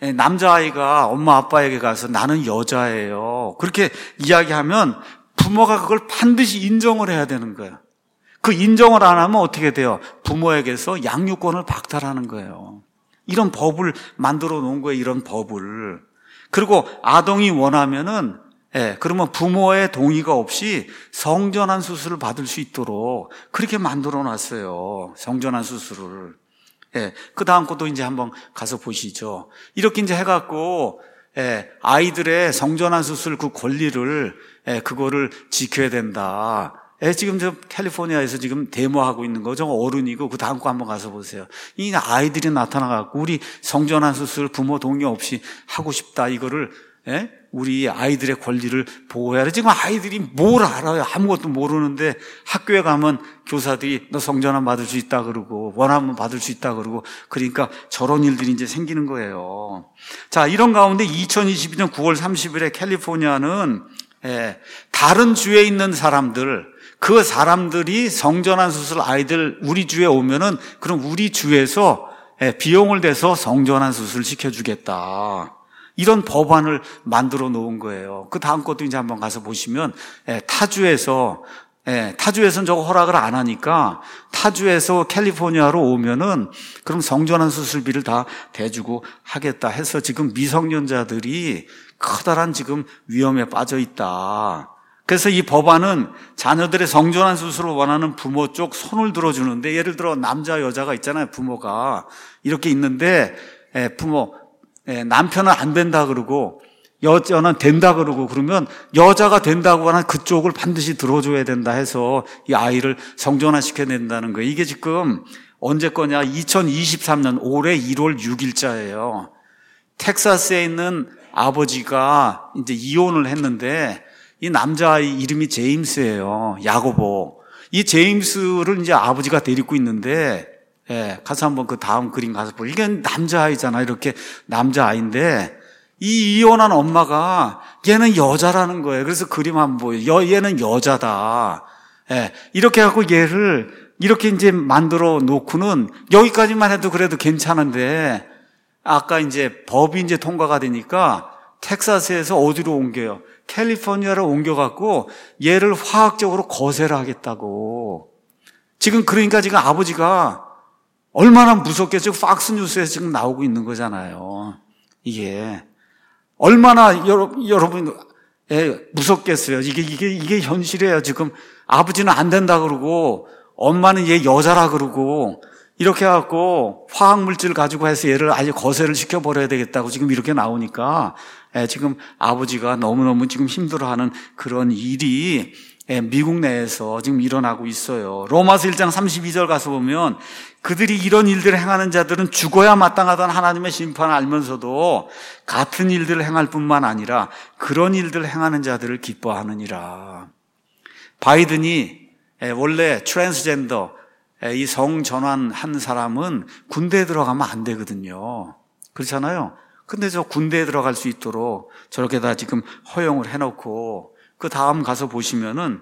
남자아이가 엄마 아빠에게 가서 나는 여자예요 그렇게 이야기하면 부모가 그걸 반드시 인정을 해야 되는 거예요. 그 인정을 안 하면 어떻게 돼요? 부모에게서 양육권을 박탈하는 거예요. 이런 법을 만들어 놓은 거예요. 이런 법을. 그리고 아동이 원하면은 예, 그러면 부모의 동의가 없이 성전환 수술을 받을 수 있도록 그렇게 만들어 놨어요. 성전환 수술을. 예, 그 다음 것도 이제 한번 가서 보시죠. 이렇게 이제 해갖고, 예, 아이들의 성전환 수술 그 권리를, 예, 그거를 지켜야 된다. 예, 지금 저 캘리포니아에서 지금 데모하고 있는 거, 저 어른이고, 그 다음 거 한번 가서 보세요. 이 아이들이 나타나갖고, 우리 성전환 수술 부모 동의 없이 하고 싶다. 이거를, 예? 우리 아이들의 권리를 보호해야 돼. 지금 아이들이 뭘 알아요? 아무것도 모르는데 학교에 가면 교사들이 너 성전환 받을 수 있다 그러고 원하면 받을 수 있다 그러고 그러니까 저런 일들이 이제 생기는 거예요. 자, 이런 가운데 이천이십이 년 구월 삼십일에 캘리포니아는 예, 다른 주에 있는 사람들 그 사람들이 성전환 수술 아이들 우리 주에 오면은 그럼 우리 주에서 예, 비용을 대서 성전환 수술 시켜주겠다. 이런 법안을 만들어 놓은 거예요. 그 다음 것도 이제 한번 가서 보시면 예, 타주에서 예, 타주에서는 저거 허락을 안 하니까 타주에서 캘리포니아로 오면은 그럼 성전환 수술비를 다 대주고 하겠다 해서 지금 미성년자들이 커다란 지금 위험에 빠져 있다. 그래서 이 법안은 자녀들의 성전환 수술을 원하는 부모 쪽 손을 들어주는데 예를 들어 남자 여자가 있잖아요. 부모가 이렇게 있는데 예, 부모 예, 남편은 안 된다 그러고 여자는 된다 그러고 그러면 여자가 된다고 하는 그쪽을 반드시 들어줘야 된다 해서 이 아이를 성전화시켜야 된다는 거예요. 이게 지금 언제 거냐? 이천이십삼 년 올해 일월 육일자예요. 텍사스에 있는 아버지가 이제 이혼을 했는데 이 남자아이 이름이 제임스예요. 야고보. 이 제임스를 이제 아버지가 데리고 있는데, 예, 가서 한번 그 다음 그림 가서 보세요. 이게 남자아이잖아. 이렇게 남자아이인데, 이 이혼한 엄마가 얘는 여자라는 거예요. 그래서 그림 한번 보여요. 여, 얘는 여자다. 예, 이렇게 하고 얘를 이렇게 이제 만들어 놓고는 여기까지만 해도 그래도 괜찮은데, 아까 이제 법이 이제 통과가 되니까 텍사스에서 어디로 옮겨요? 캘리포니아로 옮겨갖고 얘를 화학적으로 거세를 하겠다고. 지금 그러니까 지금 아버지가 얼마나 무섭겠죠? 박스뉴스에서 지금 나오고 있는 거잖아요. 이게 얼마나 여러, 여러분 예, 무섭겠어요. 이게 이게 이게 현실이에요. 지금 아버지는 안 된다 그러고 엄마는 얘 여자라 그러고 이렇게 해갖고 화학물질 가지고 해서 얘를 아주 거세를 시켜버려야 되겠다고 지금 이렇게 나오니까 예, 지금 아버지가 너무너무 지금 힘들어하는 그런 일이 예, 미국 내에서 지금 일어나고 있어요. 로마서 일 장 삼십이 절 가서 보면 그들이 이런 일들을 행하는 자들은 죽어야 마땅하다는 하나님의 심판을 알면서도 같은 일들을 행할 뿐만 아니라 그런 일들을 행하는 자들을 기뻐하느니라. 바이든이 예, 원래 트랜스젠더 이 성전환한 사람은 군대에 들어가면 안 되거든요. 그렇잖아요. 근데 저 군대에 들어갈 수 있도록 저렇게 다 지금 허용을 해놓고 그 다음 가서 보시면은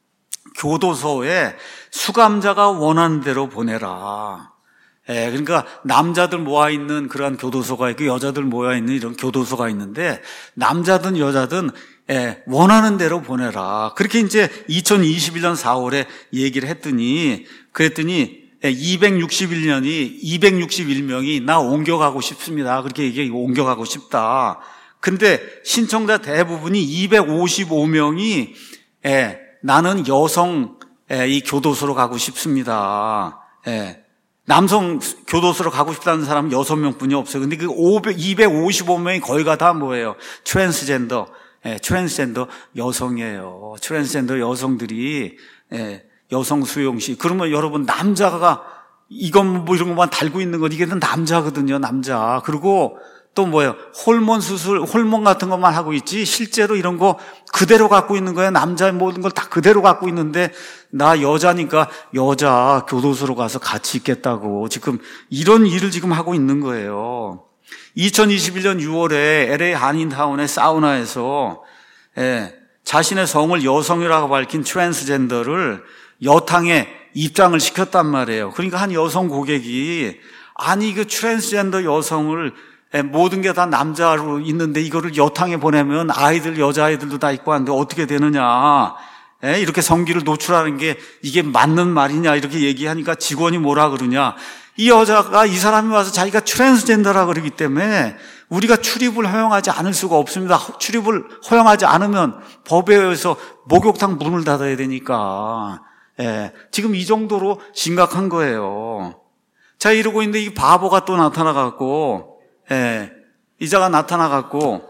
교도소에 수감자가 원하는 대로 보내라. 예, 그러니까 남자들 모아있는 그러한 교도소가 있고 여자들 모여있는 이런 교도소가 있는데 남자든 여자든 예, 원하는 대로 보내라. 그렇게 이제 이천이십일 년 사월에 얘기를 했더니 그랬더니 이백육십일 년이 이백육십일 명이 나 옮겨가고 싶습니다. 그렇게 얘기해 옮겨가고 싶다. 근데 신청자 대부분이 이백오십오 명이 예, 나는 여성 예, 이 교도소로 가고 싶습니다. 예. 남성 교도소로 가고 싶다는 사람은 여섯 명뿐이 없어요. 근데 그 이백오십오 명이 거의가 다 뭐예요? 트랜스젠더. 예, 트랜스젠더 여성이에요. 트랜스젠더 여성들이 예, 여성 수용시. 그러면 여러분 남자가 이건 뭐 이런 것만 달고 있는 건 이게 남자거든요. 남자. 그리고 또 뭐예요? 호르몬 수술, 호르몬 같은 것만 하고 있지 실제로 이런 거 그대로 갖고 있는 거예요. 남자의 모든 걸 다 그대로 갖고 있는데 나 여자니까 여자 교도소로 가서 같이 있겠다고 지금 이런 일을 지금 하고 있는 거예요. 이천이십일 년 유월에 엘에이 한인타운의 사우나에서 예, 자신의 성을 여성이라고 밝힌 트랜스젠더를 여탕에 입장을 시켰단 말이에요. 그러니까 한 여성 고객이 아니 그 트랜스젠더 여성을 예, 모든 게 다 남자로 있는데 이거를 여탕에 보내면 아이들 여자아이들도 다 있고 하는데 어떻게 되느냐. 예, 이렇게 성기를 노출하는 게 이게 맞는 말이냐 이렇게 얘기하니까 직원이 뭐라 그러냐. 이 여자가 이 사람이 와서 자기가 트랜스젠더라 그러기 때문에 우리가 출입을 허용하지 않을 수가 없습니다. 출입을 허용하지 않으면 법에 의해서 목욕탕 문을 닫아야 되니까. 예, 지금 이 정도로 심각한 거예요. 자, 이러고 있는데 이 바보가 또 나타나갖고, 예, 이자가 나타나갖고,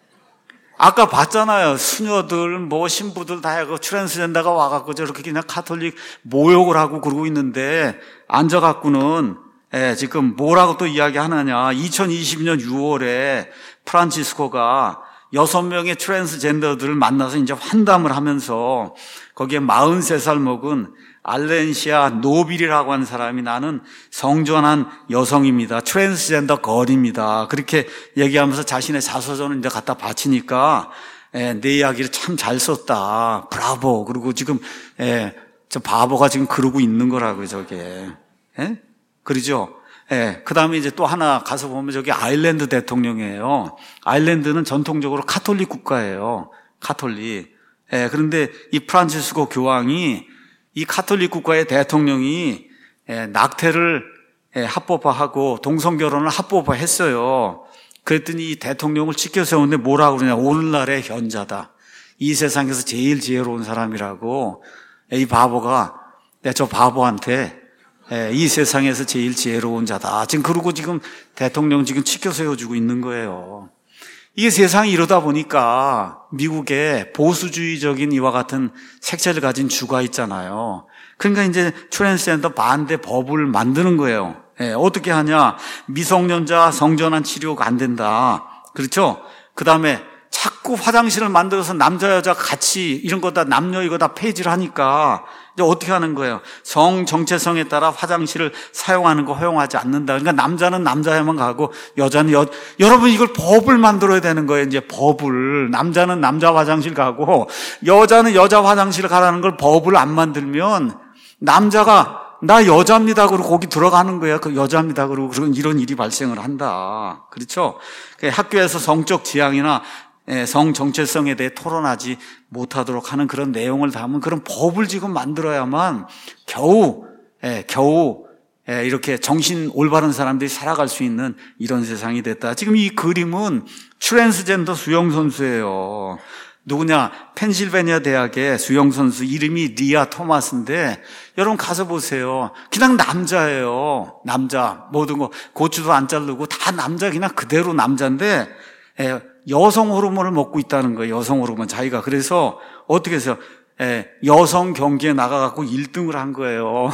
아까 봤잖아요. 수녀들, 뭐, 신부들 다 해고 트랜스젠더가 와갖고 저렇게 그냥 카톨릭 모욕을 하고 그러고 있는데, 앉아갖고는, 예, 지금 뭐라고 또 이야기 하느냐. 이천이십 년 유월에 프란치스코가 여섯 명의 트랜스젠더들을 만나서 이제 환담을 하면서 거기에 마흔세 살 먹은 알렌시아 노빌이라고 하는 사람이 나는 성전한 여성입니다. 트랜스젠더 걸입니다. 그렇게 얘기하면서 자신의 자서전을 이제 갖다 바치니까 예, 내 이야기를 참 잘 썼다. 브라보. 그리고 지금 예, 저 바보가 지금 그러고 있는 거라고요, 저게. 예? 그러죠? 예. 그 다음에 이제 또 하나 가서 보면 저기 아일랜드 대통령이에요. 아일랜드는 전통적으로 카톨릭 국가예요. 카톨릭. 예. 그런데 이 프란치스코 교황이 이 카톨릭 국가의 대통령이 예, 낙태를 예, 합법화하고 동성결혼을 합법화했어요. 그랬더니 이 대통령을 지켜 세우는데 뭐라고 그러냐. 오늘날의 현자다. 이 세상에서 제일 지혜로운 사람이라고 예, 이 바보가 네, 저 바보한테 예, 이 세상에서 제일 지혜로운 자다. 지금 그러고 지금 대통령 지금 치켜 세워주고 있는 거예요. 이게 세상이 이러다 보니까 미국에 보수주의적인 이와 같은 색채를 가진 주가 있잖아요. 그러니까 이제 트랜스젠더 반대 법을 만드는 거예요. 예, 어떻게 하냐? 미성년자 성전환 치료가 안 된다. 그렇죠? 그 다음에 자꾸 화장실을 만들어서 남자 여자 같이 이런 거 다 남녀 이거 다 폐지를 하니까 이제 어떻게 하는 거예요? 성 정체성에 따라 화장실을 사용하는 거 허용하지 않는다. 그러니까 남자는 남자야만 가고 여자는 여 여러분 이걸 법을 만들어야 되는 거예요. 이제 법을 남자는 남자 화장실 가고 여자는 여자 화장실 가라는 걸 법을 안 만들면 남자가 나 여자입니다 그러고 거기 들어가는 거야. 그 여자입니다 그러고 그런 이런 일이 발생을 한다. 그렇죠? 학교에서 성적 지향이나 성 정체성에 대해 토론하지 못하도록 하는 그런 내용을 담은 그런 법을 지금 만들어야만 겨우 예, 겨우 예, 이렇게 정신 올바른 사람들이 살아갈 수 있는 이런 세상이 됐다. 지금 이 그림은 트랜스젠더 수영 선수예요. 누구냐? 펜실베니아 대학의 수영 선수 이름이 리아 토마스인데 여러분 가서 보세요. 그냥 남자예요. 남자. 모든 거 고추도 안 자르고 다 남자 그냥 그대로 남자인데 예, 여성 호르몬을 먹고 있다는 거예요. 여성 호르몬 자기가. 그래서 어떻게 해서 예, 여성 경기에 나가갖고 일 등을 한 거예요.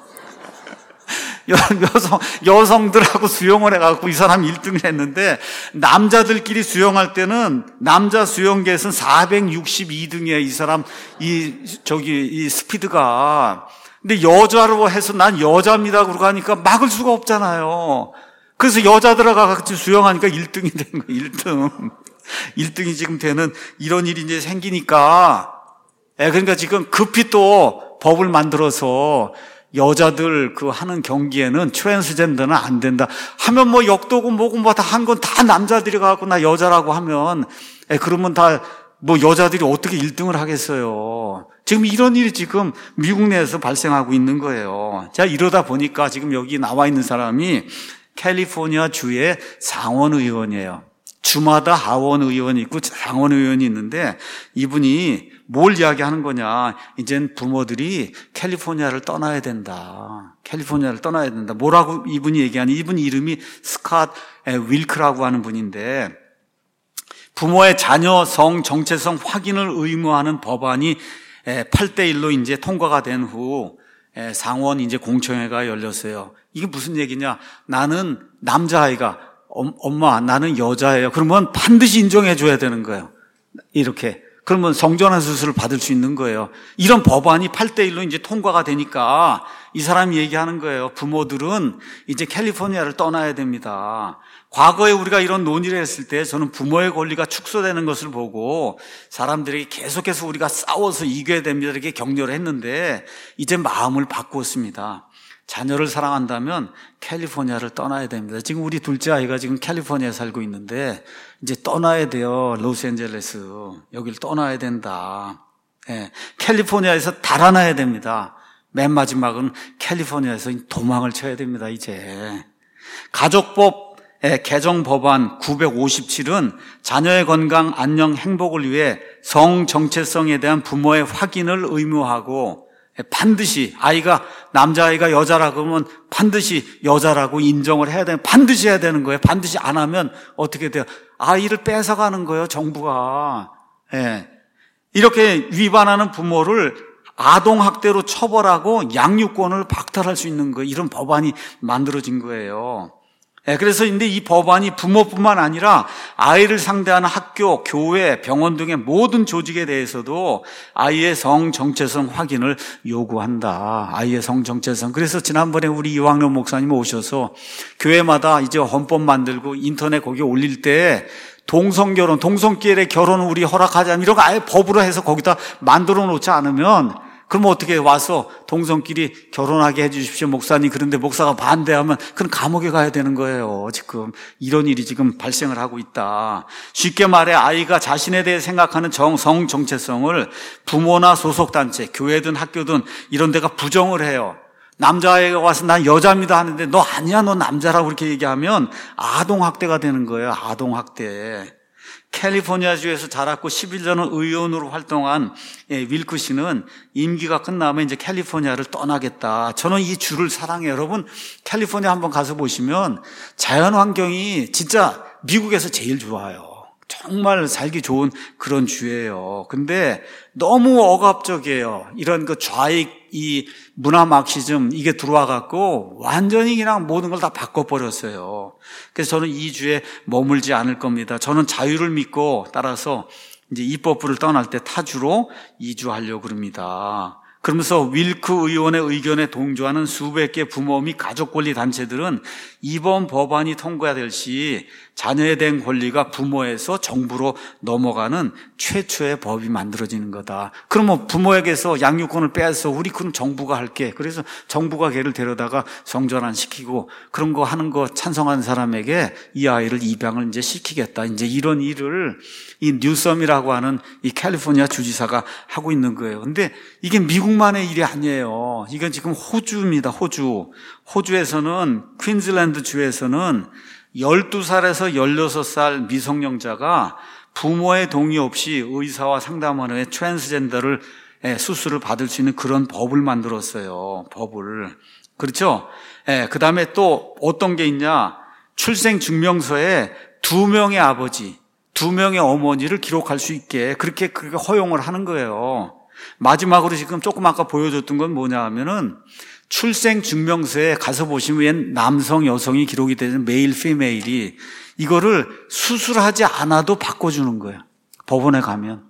여성, 여성들하고 수영을 해갖고 이 사람이 일 등을 했는데 남자들끼리 수영할 때는 남자 수영계에서는 사백육십이 등이에요. 이 사람 이 저기 이 스피드가. 근데 여자로 해서 난 여자입니다 그러고 하니까 막을 수가 없잖아요. 그래서 여자들하고 같이 수영하니까 일 등이 된 거예요. 일 등. 일 등이 지금 되는 이런 일이 이제 생기니까 예, 그러니까 지금 급히 또 법을 만들어서 여자들 그 하는 경기에는 트랜스젠더는 안 된다 하면 뭐 역도고 뭐고 뭐 다 한 건 다 남자들이 가고 나 여자라고 하면 예, 그러면 다 뭐 여자들이 어떻게 일 등을 하겠어요. 지금 이런 일이 지금 미국 내에서 발생하고 있는 거예요. 자, 이러다 보니까 지금 여기 나와 있는 사람이 캘리포니아 주의 상원 의원이에요. 주마다 하원 의원이 있고 상원 의원이 있는데 이분이 뭘 이야기하는 거냐. 이젠 부모들이 캘리포니아를 떠나야 된다. 캘리포니아를 떠나야 된다. 뭐라고 이분이 얘기하니? 이분 이름이 스캇 윌크라고 하는 분인데 부모의 자녀 성 정체성 확인을 의무화하는 법안이 팔 대 일로 이제 통과가 된 후 상원 이제 공청회가 열렸어요. 이게 무슨 얘기냐? 나는 남자아이가 엄마 나는 여자예요. 그러면 반드시 인정해 줘야 되는 거예요. 이렇게. 그러면 성전환 수술을 받을 수 있는 거예요. 이런 법안이 팔 대 일로 이제 통과가 되니까 이 사람이 얘기하는 거예요. 부모들은 이제 캘리포니아를 떠나야 됩니다. 과거에 우리가 이런 논의를 했을 때 저는 부모의 권리가 축소되는 것을 보고 사람들에게 계속해서 우리가 싸워서 이겨야 됩니다. 이렇게 격려를 했는데 이제 마음을 바꾸었습니다. 자녀를 사랑한다면 캘리포니아를 떠나야 됩니다. 지금 우리 둘째 아이가 지금 캘리포니아에 살고 있는데 이제 떠나야 돼요. 로스앤젤레스. 여기를 떠나야 된다. 예, 캘리포니아에서 달아나야 됩니다. 맨 마지막은 캘리포니아에서 도망을 쳐야 됩니다. 이제 가족법 개정 법안 구백오십칠은 자녀의 건강, 안녕, 행복을 위해 성 정체성에 대한 부모의 확인을 의무하고 반드시 아이가 남자아이가 여자라고 하면 반드시 여자라고 인정을 해야 되는 반드시 해야 되는 거예요. 반드시 안 하면 어떻게 돼요? 아이를 뺏어가는 거예요. 정부가. 예. 이렇게 위반하는 부모를 아동학대로 처벌하고 양육권을 박탈할 수 있는 거예요. 이런 법안이 만들어진 거예요. 예, 그래서 근데 이 법안이 부모뿐만 아니라 아이를 상대하는 학교, 교회, 병원 등의 모든 조직에 대해서도 아이의 성 정체성 확인을 요구한다. 아이의 성 정체성. 그래서 지난번에 우리 이왕룡 목사님 오셔서 교회마다 이제 헌법 만들고 인터넷 거기에 올릴 때 동성결혼, 동성끼리 결혼은 우리 허락하지 않으면 이런 거 아예 법으로 해서 거기다 만들어 놓지 않으면 그럼 어떻게 와서 동성끼리 결혼하게 해 주십시오 목사님. 그런데 목사가 반대하면 그건 감옥에 가야 되는 거예요. 지금 이런 일이 지금 발생을 하고 있다. 쉽게 말해 아이가 자신에 대해 생각하는 정, 성 정체성을 부모나 소속단체, 교회든 학교든 이런 데가 부정을 해요. 남자아이가 와서 난 여자입니다 하는데 너 아니야 너 남자라고 그렇게 얘기하면 아동학대가 되는 거예요. 아동학대. 캘리포니아주에서 자랐고 십일 년을 의원으로 활동한 윌크 씨는 임기가 끝나면 이제 캘리포니아를 떠나겠다. 저는 이 주를 사랑해요. 여러분 캘리포니아 한번 가서 보시면 자연 환경이 진짜 미국에서 제일 좋아요. 정말 살기 좋은 그런 주예요. 근데 너무 억압적이에요. 이런 그 좌익, 이 문화 마크시즘 이게 들어와 갖고 완전히 그냥 모든 걸 다 바꿔버렸어요. 그래서 저는 이 주에 머물지 않을 겁니다. 저는 자유를 믿고 따라서 이제 입법부를 떠날 때 타주로 이주하려고 그럽니다. 그러면서 윌크 의원의 의견에 동조하는 수백 개 부모 및 가족 권리 단체들은 이번 법안이 통과될 시 자녀에 대한 권리가 부모에서 정부로 넘어가는 최초의 법이 만들어지는 거다. 그러면 부모에게서 양육권을 빼앗어 우리 그럼 정부가 할게. 그래서 정부가 걔를 데려다가 성전 안 시키고 그런 거 하는 거 찬성하는 사람에게 이 아이를 입양을 이제 시키겠다. 이제 이런 일을 이 뉴섬이라고 하는 이 캘리포니아 주지사가 하고 있는 거예요. 근데 이게 미국만의 일이 아니에요. 이건 지금 호주입니다. 호주. 호주에서는 퀸즐랜드 주에서는 열두 살에서 열여섯 살 미성년자가 부모의 동의 없이 의사와 상담원 후에 트랜스젠더를 수술을 받을 수 있는 그런 법을 만들었어요. 법을. 그렇죠? 예, 그 다음에 또 어떤 게 있냐. 출생증명서에 두 명의 아버지, 두 명의 어머니를 기록할 수 있게 그렇게 그렇게 허용을 하는 거예요. 마지막으로 지금 조금 아까 보여줬던 건 뭐냐 하면은 출생증명서에 가서 보시면 남성, 여성이 기록이 되는 메일, 피메일이 이거를 수술하지 않아도 바꿔주는 거예요. 법원에 가면.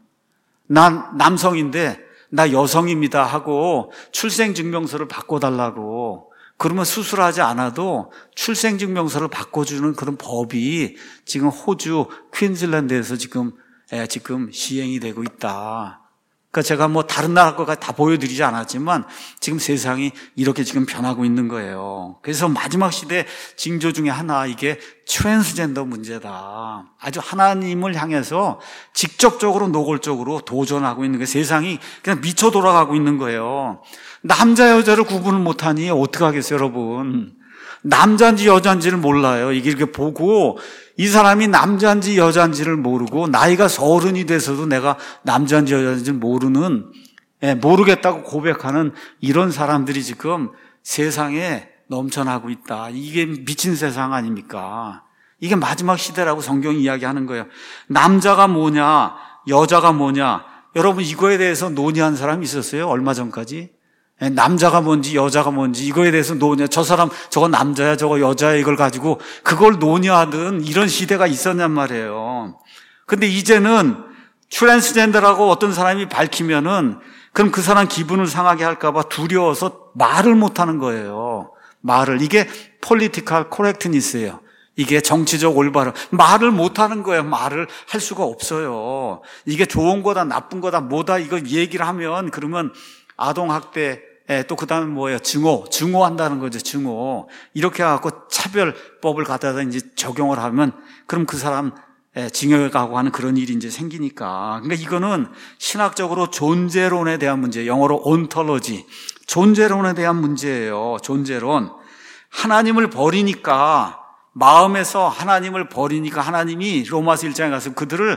난 남성인데 나 여성입니다 하고 출생증명서를 바꿔달라고. 그러면 수술하지 않아도 출생증명서를 바꿔주는 그런 법이 지금 호주 퀸즐랜드에서 지금, 예, 지금 시행이 되고 있다. 그러니까 제가 뭐 다른 나라 거가 다 보여드리지 않았지만 지금 세상이 이렇게 지금 변하고 있는 거예요. 그래서 마지막 시대 징조 중에 하나 이게 트랜스젠더 문제다. 아주 하나님을 향해서 직접적으로 노골적으로 도전하고 있는 게 세상이 그냥 미쳐 돌아가고 있는 거예요. 남자 여자를 구분을 못하니 어떻게 하겠어요, 여러분? 남자인지 여자인지를 몰라요. 이게 이렇게 보고 이 사람이 남자인지 여자인지를 모르고 나이가 서른이 돼서도 내가 남자인지 여자인지 모르는, 예, 모르겠다고 고백하는 이런 사람들이 지금 세상에 넘쳐나고 있다. 이게 미친 세상 아닙니까? 이게 마지막 시대라고 성경이 이야기하는 거예요. 남자가 뭐냐, 여자가 뭐냐. 여러분 이거에 대해서 논의한 사람이 있었어요? 얼마 전까지? 남자가 뭔지 여자가 뭔지 이거에 대해서 논의, 저 사람 저거 남자야 저거 여자야 이걸 가지고 그걸 논의하던 이런 시대가 있었냔 말이에요. 근데 이제는 트랜스젠더라고 어떤 사람이 밝히면은 그럼 그 사람 기분을 상하게 할까 봐 두려워서 말을 못 하는 거예요. 말을. 이게 폴리티컬 코렉트니스예요. 이게 정치적 올바름. 말을 못 하는 거예요. 말을 할 수가 없어요. 이게 좋은 거다 나쁜 거다 뭐다 이거 얘기를 하면 그러면 아동학대, 또 그 다음에 뭐예요? 증오. 증오한다는 거죠, 증오. 이렇게 해갖고 차별법을 갖다가 이제 적용을 하면, 그럼 그 사람 징역에 가고 하는 그런 일이 이제 생기니까. 그러니까 이거는 신학적으로 존재론에 대한 문제, 영어로 온톨로지. 존재론에 대한 문제예요, 존재론. 하나님을 버리니까, 마음에서 하나님을 버리니까 하나님이 로마서 일 장에 가서 그들을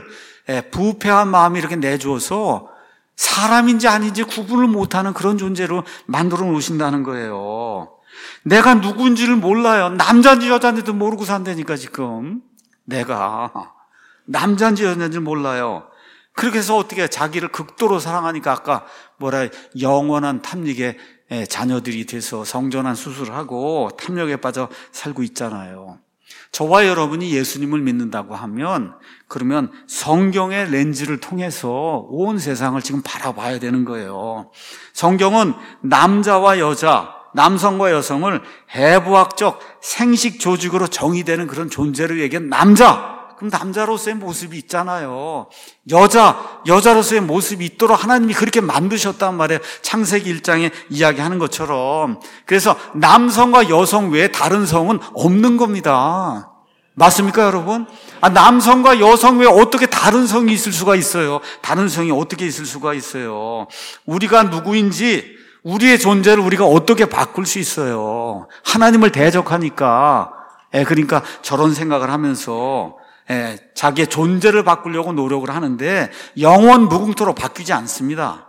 부패한 마음이 이렇게 내주어서 사람인지 아닌지 구분을 못하는 그런 존재로 만들어 놓으신다는 거예요. 내가 누군지를 몰라요. 남자인지 여자인지도 모르고 산다니까 지금. 내가 남자인지 여자인지 몰라요. 그렇게 해서 어떻게 자기를 극도로 사랑하니까 아까 뭐라 영원한 탐닉의 자녀들이 돼서 성전환 수술을 하고 탐욕에 빠져 살고 있잖아요. 저와 여러분이 예수님을 믿는다고 하면 그러면 성경의 렌즈를 통해서 온 세상을 지금 바라봐야 되는 거예요. 성경은 남자와 여자, 남성과 여성을 해부학적 생식 조직으로 정의되는 그런 존재로 얘기한 남자. 그럼 남자로서의 모습이 있잖아요. 여자, 여자로서의 모습이 있도록 하나님이 그렇게 만드셨단 말이에요. 창세기 일 장에 이야기하는 것처럼. 그래서 남성과 여성 외에 다른 성은 없는 겁니다. 맞습니까, 여러분? 아, 남성과 여성 외에 어떻게 다른 성이 있을 수가 있어요? 다른 성이 어떻게 있을 수가 있어요? 우리가 누구인지, 우리의 존재를 우리가 어떻게 바꿀 수 있어요? 하나님을 대적하니까, 예, 그러니까 저런 생각을 하면서 예, 자기의 존재를 바꾸려고 노력을 하는데 영원 무궁토록 바뀌지 않습니다.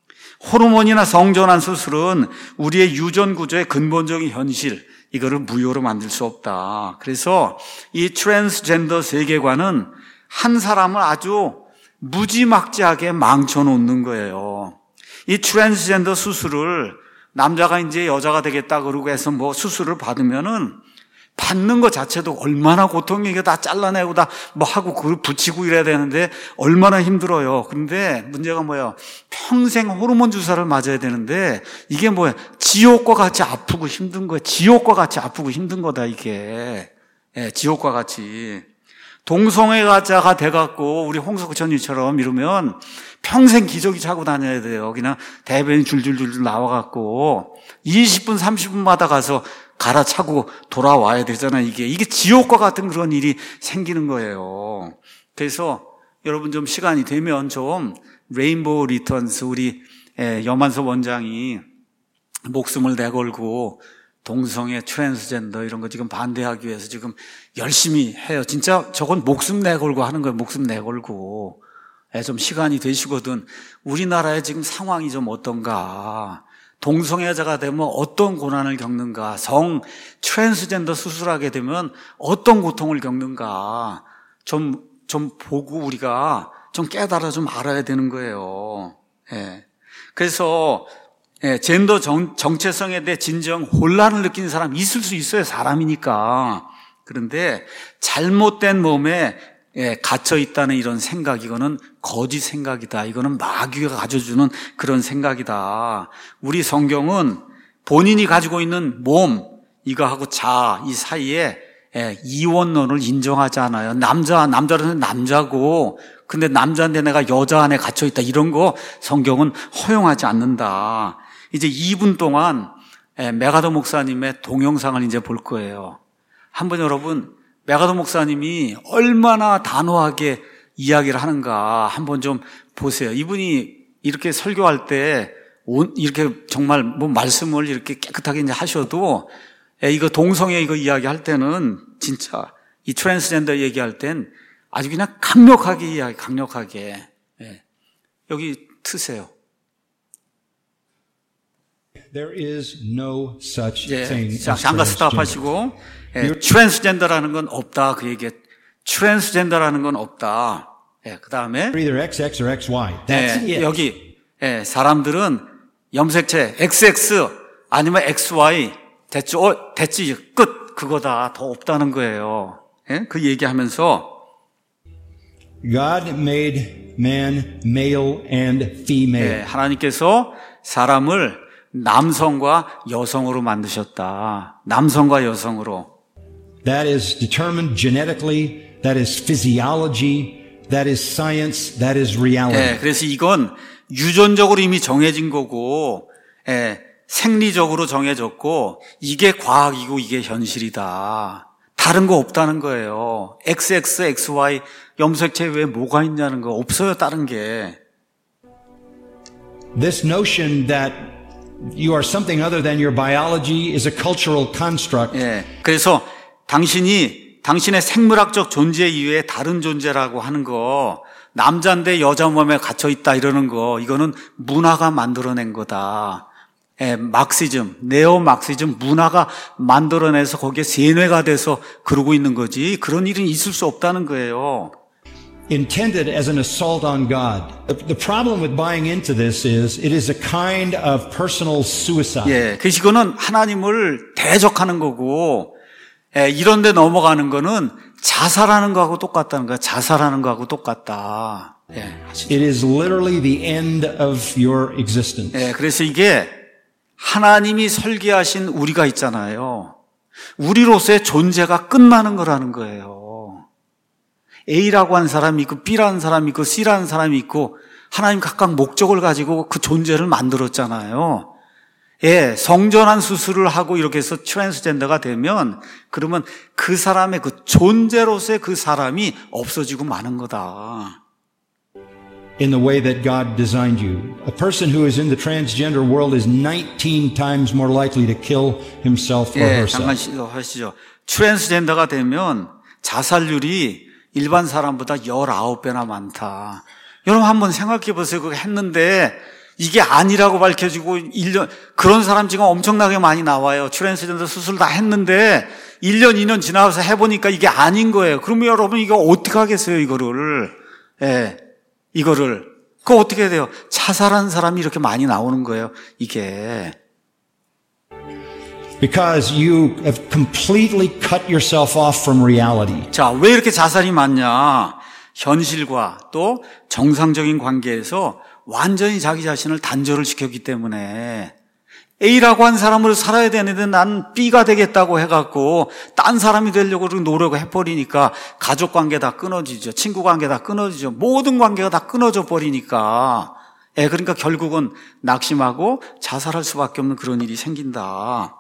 호르몬이나 성전환 수술은 우리의 유전 구조의 근본적인 현실, 이거를 무효로 만들 수 없다. 그래서 이 트랜스젠더 세계관은 한 사람을 아주 무지막지하게 망쳐놓는 거예요. 이 트랜스젠더 수술을 남자가 이제 여자가 되겠다 그러고 해서 뭐 수술을 받으면은 받는 것 자체도 얼마나 고통이게 다 잘라내고 다 뭐 하고 그걸 붙이고 이래야 되는데 얼마나 힘들어요. 근데 문제가 뭐예요? 평생 호르몬 주사를 맞아야 되는데 이게 뭐예요? 지옥과 같이 아프고 힘든 거예요. 지옥과 같이 아프고 힘든 거다 이게. 예, 지옥과 같이. 동성애자가 돼갖고 우리 홍석천 전이처럼 이러면 평생 기저귀 차고 다녀야 돼요. 그냥 대변이 줄줄줄 나와갖고 이십 분, 삼십 분마다 가서 갈아차고 돌아와야 되잖아요. 이게 이게 지옥과 같은 그런 일이 생기는 거예요. 그래서 여러분 좀 시간이 되면 좀 레인보우 리턴스 우리 염한섭 원장이 목숨을 내걸고 동성애, 트랜스젠더 이런 거 지금 반대하기 위해서 지금 열심히 해요. 진짜 저건 목숨 내걸고 하는 거예요. 목숨 내걸고. 좀 시간이 되시거든. 우리나라의 지금 상황이 좀 어떤가. 동성애자가 되면 어떤 고난을 겪는가. 성 트랜스젠더 수술하게 되면 어떤 고통을 겪는가. 좀, 좀 보고 우리가 좀 깨달아 좀 알아야 되는 거예요. 예. 그래서 예, 젠더 정, 정체성에 대해 진정 혼란을 느끼는 사람 있을 수 있어요. 사람이니까. 그런데 잘못된 몸에 예, 갇혀 있다는 이런 생각, 이거는 거짓 생각이다. 이거는 마귀가 가져주는 그런 생각이다. 우리 성경은 본인이 가지고 있는 몸, 이거하고 자, 이 사이에 예, 이원론을 인정하지 않아요. 남자, 남자로는 남자고, 근데 남자인데 내가 여자 안에 갇혀 있다. 이런 거 성경은 허용하지 않는다. 이제 이 분 동안 메가더 목사님의 동영상을 이제 볼 거예요. 한번 여러분, 메가더 목사님이 얼마나 단호하게 이야기를 하는가 한번 좀 보세요. 이분이 이렇게 설교할 때 이렇게 정말 뭐 말씀을 이렇게 깨끗하게 이제 하셔도 이거 동성애 이거 이야기할 때는 진짜 이 트랜스젠더 얘기할 땐 아주 그냥 강력하게 이야기, 강력하게. 여기 트세요. There is no such 예, thing 자, as 잠깐 transgender. 스탑하시고 예, 트랜스젠더라는 건 없다 그 얘기. 트랜스젠더라는 건 없다. 예, 그 다음에 You're either 엑스엑스 or 엑스와이. That's 예, it. 여기 예, 사람들은 염색체 엑스엑스 아니면 엑스와이 됐죠? 어, 됐지 끝 그거다 더 없다는 거예요. 예? 그 얘기하면서 God made man male and female. 예, 하나님께서 사람을 남성과 여성으로 만드셨다. 남성과 여성으로. That is determined genetically. That is physiology. That is science. That is reality. 예, 그래서 이건 유전적으로 이미 정해진 거고, 예, 생리적으로 정해졌고, 이게 과학이고 이게 현실이다. 다른 거 없다는 거예요. 엑스엑스, 엑스와이 염색체 외에 뭐가 있냐는 거 없어요. 다른 게. This notion that you are something other than your biology is a cultural construct. 예, 그래서 당신이 당신의 생물학적 존재 이외에 다른 존재라고 하는 거, 남자인데 여자 몸에 갇혀 있다 이러는 거, 이거는 문화가 만들어낸 거다. 예, 막시즘, 네오 막시즘 문화가 만들어내서 거기에 세뇌가 돼서 그러고 있는 거지. 그런 일은 있을 수 없다는 거예요. Intended as an assault on God. The problem with buying into this is it is a kind of personal suicide. 예, 그 이거는 하나님을 대적하는 거고, 예, 이런 데 넘어가는 거는 자살하는 거하고 똑같다는 거야. 자살하는 거하고 똑같다. 예, It is literally the end of your existence. 예, 그래서 이게 하나님이 설계하신 우리가 있잖아요. 우리로서의 존재가 끝나는 거라는 거예요. A라고 하는 사람이 있고 B라는 사람이 있고 C라는 사람이 있고 하나님 각각 목적을 가지고 그 존재를 만들었잖아요. 예, 성전환 수술을 하고 이렇게 해서 트랜스젠더가 되면 그러면 그 사람의 그 존재로서의 그 사람이 없어지고 마는 거다. In the way that God designed you. A person who is in the transgender world is nineteen times more likely to kill himself or 예, herself. 잠깐 하시죠. 트랜스젠더가 되면 자살률이 일반 사람보다 열아홉 배나 많다. 여러분 한번 생각해 보세요. 그거 했는데 이게 아니라고 밝혀지고 일 년, 그런 사람 지금 엄청나게 많이 나와요. 트랜스젠더 수술 다 했는데 일 년, 이 년 지나서 해보니까 이게 아닌 거예요. 그러면 여러분 이거 어떻게 하겠어요, 이거를. 예, 이거를. 그거 어떻게 해야 돼요? 자살한 사람이 이렇게 많이 나오는 거예요, 이게. Because you have completely cut yourself off from reality. 자, 왜 이렇게 자살이 많냐? 현실과 또 정상적인 관계에서 완전히 자기 자신을 단절을 시켰기 때문에 A라고 한 사람으로 살아야 되는데 난 B가 되겠다고 해갖고 딴 사람이 되려고 노력을 해버리니까 가족관계 다 끊어지죠. 친구관계 다 끊어지죠. 모든 관계가 다 끊어져 버리니까 예, 그러니까 결국은 낙심하고 자살할 수밖에 없는 그런 일이 생긴다.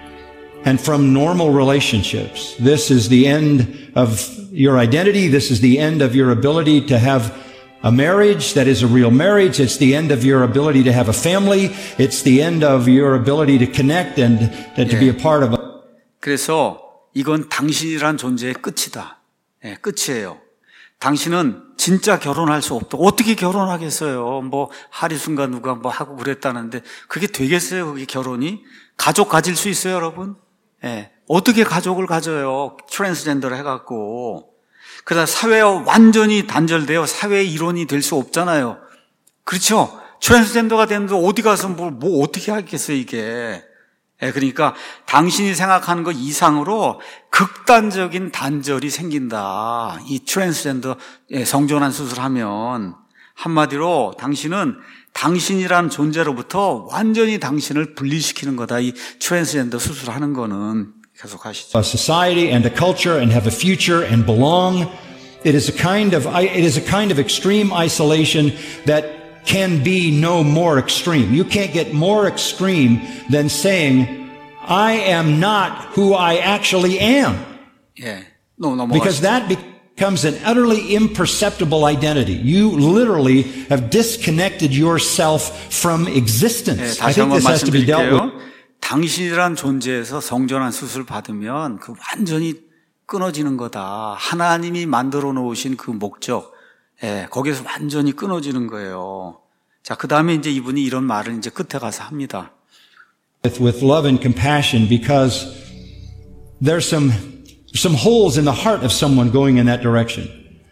And from normal relationships, this is the end of your identity. This is the end of your ability to have a marriage that is a real marriage. It's the end of your ability to have a family. It's the end of your ability to connect and to be a part of a... 그래서 이건 당신이란 존재의 끝이다. 예, 끝이에요. 당신은 진짜 결혼할 수 없다. 어떻게 결혼하겠어요? 뭐 하리순가 누가 뭐 하고 그랬다는데 그게 되겠어요? 그게 결혼이? 가족 가질 수 있어요, 여러분? 예, 어떻게 가족을 가져요? 트랜스젠더를 해갖고. 그러다 사회와 완전히 단절돼요. 사회의 일원이 될 수 없잖아요. 그렇죠? 트랜스젠더가 됐는데 어디 가서 뭐, 뭐 어떻게 하겠어요, 이게. 예, 그러니까 당신이 생각하는 것 이상으로 극단적인 단절이 생긴다. 이 트랜스젠더 성전환 수술하면 한마디로 당신은 당신이란 존재로부터 완전히 당신을 분리시키는 거다. 이 트랜스젠더 수술하는 거는. 계속 하시죠. A society and a culture and have a future and belong. It is a kind of it is a kind of extreme isolation that can be no more extreme. You can't get more extreme than saying I am not who I actually am. 예. 너무 넘어가시죠. Because that becomes an utterly imperceptible identity. You literally have disconnected yourself from existence. 예, I 다시 think 한번 this has to be dealt with. 말씀드릴게요. 당신이란 존재에서 성전환 수술 받으면 그 완전히 끊어지는 거다. 하나님이 만들어 놓으신 그 목적, 예, 거기에서 완전히 끊어지는 거예요. 자, 그 다음에 이제 이분이 이런 말을 이제 끝에 가서 합니다. With, with love and compassion, because there's some some holes in the heart of someone going in that direction.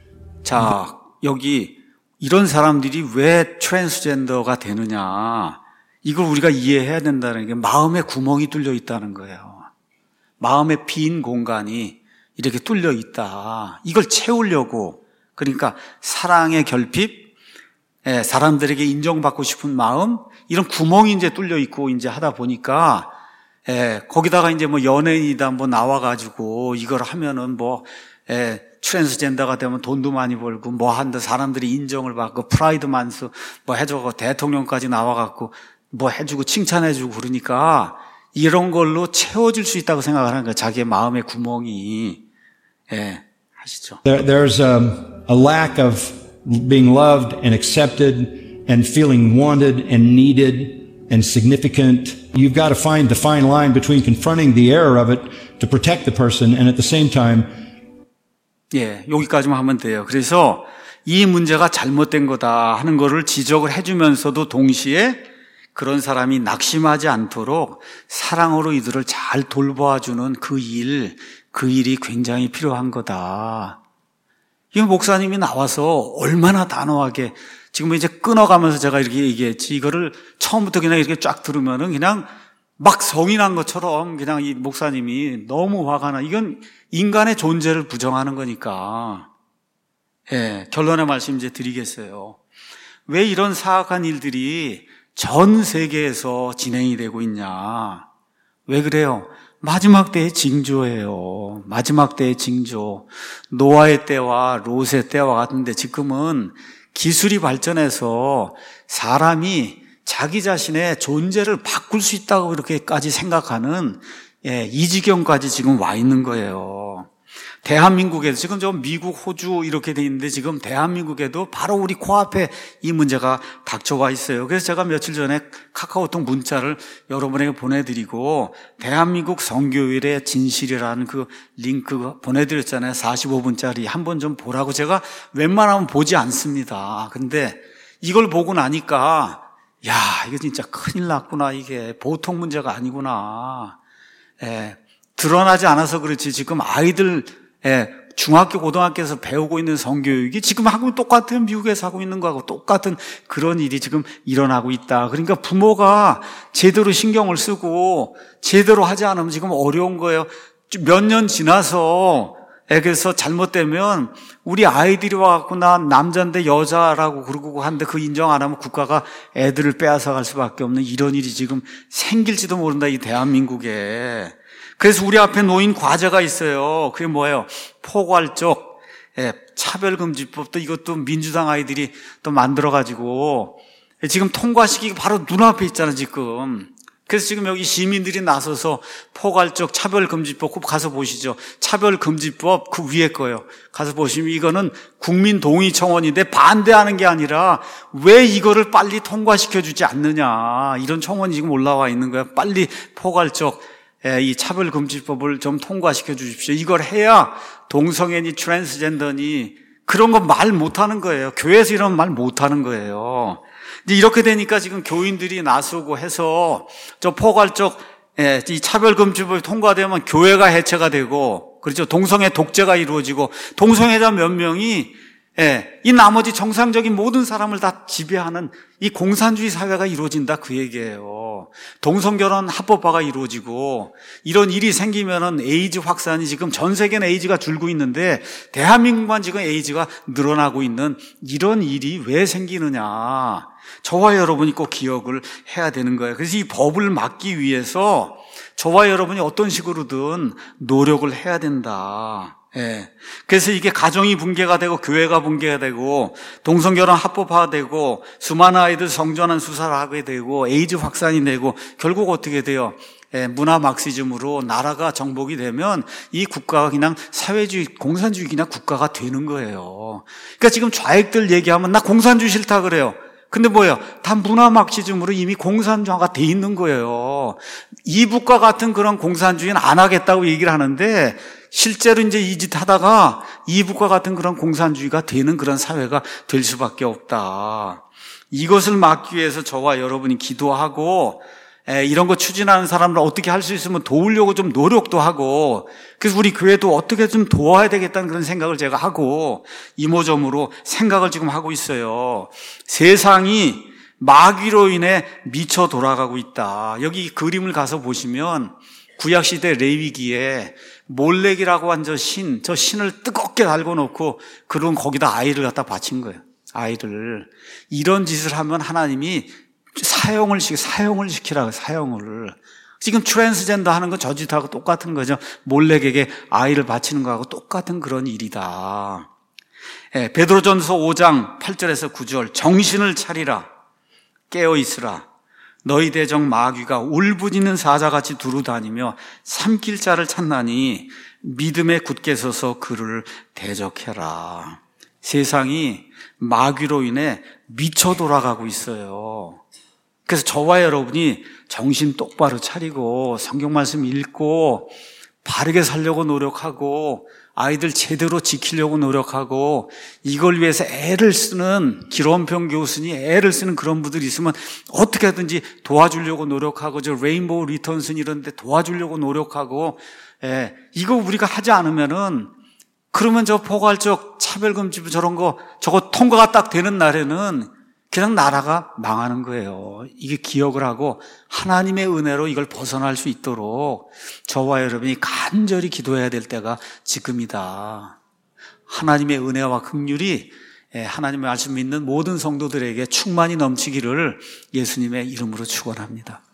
자, 여기 이런 사람들이 왜 트랜스젠더가 되느냐? 이걸 우리가 이해해야 된다는 게 마음에 구멍이 뚫려 있다는 거예요. 마음의 빈 공간이 이렇게 뚫려 있다. 이걸 채우려고. 그러니까 사랑의 결핍, 사람들에게 인정받고 싶은 마음, 이런 구멍이 이제 뚫려 있고 이제 하다 보니까, 거기다가 이제 뭐 연예인이다 뭐 나와가지고 이걸 하면은 뭐, 트랜스젠더가 되면 돈도 많이 벌고 뭐 한다 사람들이 인정을 받고 프라이드 만수 뭐 해주고 대통령까지 나와갖고 뭐 해주고 칭찬해주고 그러니까 이런 걸로 채워질 수 있다고 생각하는 거예요. 자기의 마음의 구멍이. 예, 하시죠. There, there's a, a lack of being loved and accepted and feeling wanted and needed and significant. You've got to find the fine line between confronting the error of it to protect the person and at the same time. 예, 여기까지만 하면 돼요. 그래서 이 문제가 잘못된 거다 하는 거를 지적을 해주면서도 동시에 그런 사람이 낙심하지 않도록 사랑으로 이들을 잘 돌봐주는 그 일, 그 일이 굉장히 필요한 거다. 이 목사님이 나와서 얼마나 단호하게 지금 이제 끊어가면서 제가 이렇게 얘기했지 이거를 처음부터 그냥 이렇게 쫙 들으면은 그냥 막 성이 난 것처럼 그냥 이 목사님이 너무 화가 나. 이건 인간의 존재를 부정하는 거니까. 예, 결론의 말씀 이제 드리겠어요. 왜 이런 사악한 일들이 전 세계에서 진행이 되고 있냐? 왜 그래요? 마지막 때의 징조예요. 마지막 때의 징조. 노아의 때와 롯의 때와 같은데 지금은 기술이 발전해서 사람이 자기 자신의 존재를 바꿀 수 있다고 그렇게까지 생각하는 예, 이 지경까지 지금 와 있는 거예요. 대한민국에도 지금 저 미국, 호주 이렇게 돼 있는데 지금 대한민국에도 바로 우리 코앞에 이 문제가 닥쳐와 있어요. 그래서 제가 며칠 전에 카카오톡 문자를 여러분에게 보내드리고 대한민국 선교일의 진실이라는 그 링크 보내드렸잖아요. 사십오 분짜리 한번 좀 보라고. 제가 웬만하면 보지 않습니다. 근데 이걸 보고 나니까 야, 이거 진짜 큰일 났구나. 이게 보통 문제가 아니구나. 예, 드러나지 않아서 그렇지 지금 아이들 예, 중학교, 고등학교에서 배우고 있는 성교육이 지금 하고 똑같은 미국에서 하고 있는 거하고 똑같은 그런 일이 지금 일어나고 있다. 그러니까 부모가 제대로 신경을 쓰고 제대로 하지 않으면 지금 어려운 거예요. 몇 년 지나서 애에서 잘못되면 우리 아이들이 와갖고 나 남자인데 여자라고 그러고 하는데 그 인정 안 하면 국가가 애들을 빼앗아 갈 수밖에 없는 이런 일이 지금 생길지도 모른다, 이 대한민국에. 그래서 우리 앞에 놓인 과제가 있어요. 그게 뭐예요? 포괄적 예, 차별금지법도 이것도 민주당 아이들이 또 만들어가지고 지금 통과시키기 바로 눈앞에 있잖아요, 지금. 그래서 지금 여기 시민들이 나서서 포괄적 차별금지법 꼭 가서 보시죠. 차별금지법 그 위에 거예요. 가서 보시면 이거는 국민 동의 청원인데 반대하는 게 아니라 왜 이거를 빨리 통과시켜주지 않느냐, 이런 청원이 지금 올라와 있는 거예요. 빨리 포괄적 이 차별금지법을 좀 통과시켜 주십시오. 이걸 해야 동성애니 트랜스젠더니 그런 거 말 못하는 거예요. 교회에서 이런 말 못하는 거예요. 이제 이렇게 되니까 지금 교인들이 나서고 해서 저 포괄적 이 차별금지법이 통과되면 교회가 해체가 되고, 그렇죠, 동성애 독재가 이루어지고 동성애자 몇 명이 예, 이 나머지 정상적인 모든 사람을 다 지배하는 이 공산주의 사회가 이루어진다, 그 얘기예요. 동성결혼 합법화가 이루어지고 이런 일이 생기면은 에이즈 확산이 지금 전 세계는 에이즈가 줄고 있는데 대한민국만 지금 에이즈가 늘어나고 있는 이런 일이 왜 생기느냐, 저와 여러분이 꼭 기억을 해야 되는 거예요. 그래서 이 법을 막기 위해서 저와 여러분이 어떤 식으로든 노력을 해야 된다. 예. 그래서 이게 가정이 붕괴가 되고 교회가 붕괴가 되고 동성결혼 합법화되고 수많은 아이들 성전환 수사를 하게 되고 에이즈 확산이 되고 결국 어떻게 돼요? 예, 문화 막시즘으로 나라가 정복이 되면 이 국가가 그냥 사회주의, 공산주의 그냥 국가가 되는 거예요. 그러니까 지금 좌익들 얘기하면 나 공산주의 싫다 그래요. 근데 뭐예요? 다 문화 막시즘으로 이미 공산주의가 돼 있는 거예요. 이북과 같은 그런 공산주의는 안 하겠다고 얘기를 하는데 실제로 이제 이 짓 하다가 이북과 같은 그런 공산주의가 되는 그런 사회가 될 수밖에 없다. 이것을 막기 위해서 저와 여러분이 기도하고 에, 이런 거 추진하는 사람을 어떻게 할 수 있으면 도우려고 좀 노력도 하고, 그래서 우리 교회도 어떻게 좀 도와야 되겠다는 그런 생각을 제가 하고 이모저모로 생각을 지금 하고 있어요. 세상이 마귀로 인해 미쳐 돌아가고 있다. 여기 그림을 가서 보시면 구약시대 레위기에 몰렉이라고 한 저 신, 저 신을 뜨겁게 달고 놓고 그런 거기다 아이를 갖다 바친 거예요. 아이를. 이런 짓을 하면 하나님이 사형을 시키, 사형을 시키라고, 사형을. 지금 트랜스젠더 하는 건 저 짓하고 똑같은 거죠. 몰렉에게 아이를 바치는 거하고 똑같은 그런 일이다. 예, 베드로전서 오 장 팔 절에서 구 절, 정신을 차리라, 깨어 있으라. 너희 대적 마귀가 울부짖는 사자같이 두루다니며 삼킬 자를 찾나니 믿음에 굳게 서서 그를 대적해라. 세상이 마귀로 인해 미쳐 돌아가고 있어요. 그래서 저와 여러분이 정신 똑바로 차리고 성경 말씀 읽고 바르게 살려고 노력하고 아이들 제대로 지키려고 노력하고 이걸 위해서 애를 쓰는 기론평 교수니 애를 쓰는 그런 분들이 있으면 어떻게 하든지 도와주려고 노력하고 저 레인보우 리턴슨 이런 데 도와주려고 노력하고, 예, 이거 우리가 하지 않으면은 그러면 저 포괄적 차별금지 저런 거 저거 통과가 딱 되는 날에는 그냥 나라가 망하는 거예요. 이게 기억을 하고 하나님의 은혜로 이걸 벗어날 수 있도록 저와 여러분이 간절히 기도해야 될 때가 지금이다. 하나님의 은혜와 긍휼이 하나님의 말씀 믿는 모든 성도들에게 충만히 넘치기를 예수님의 이름으로 축원합니다.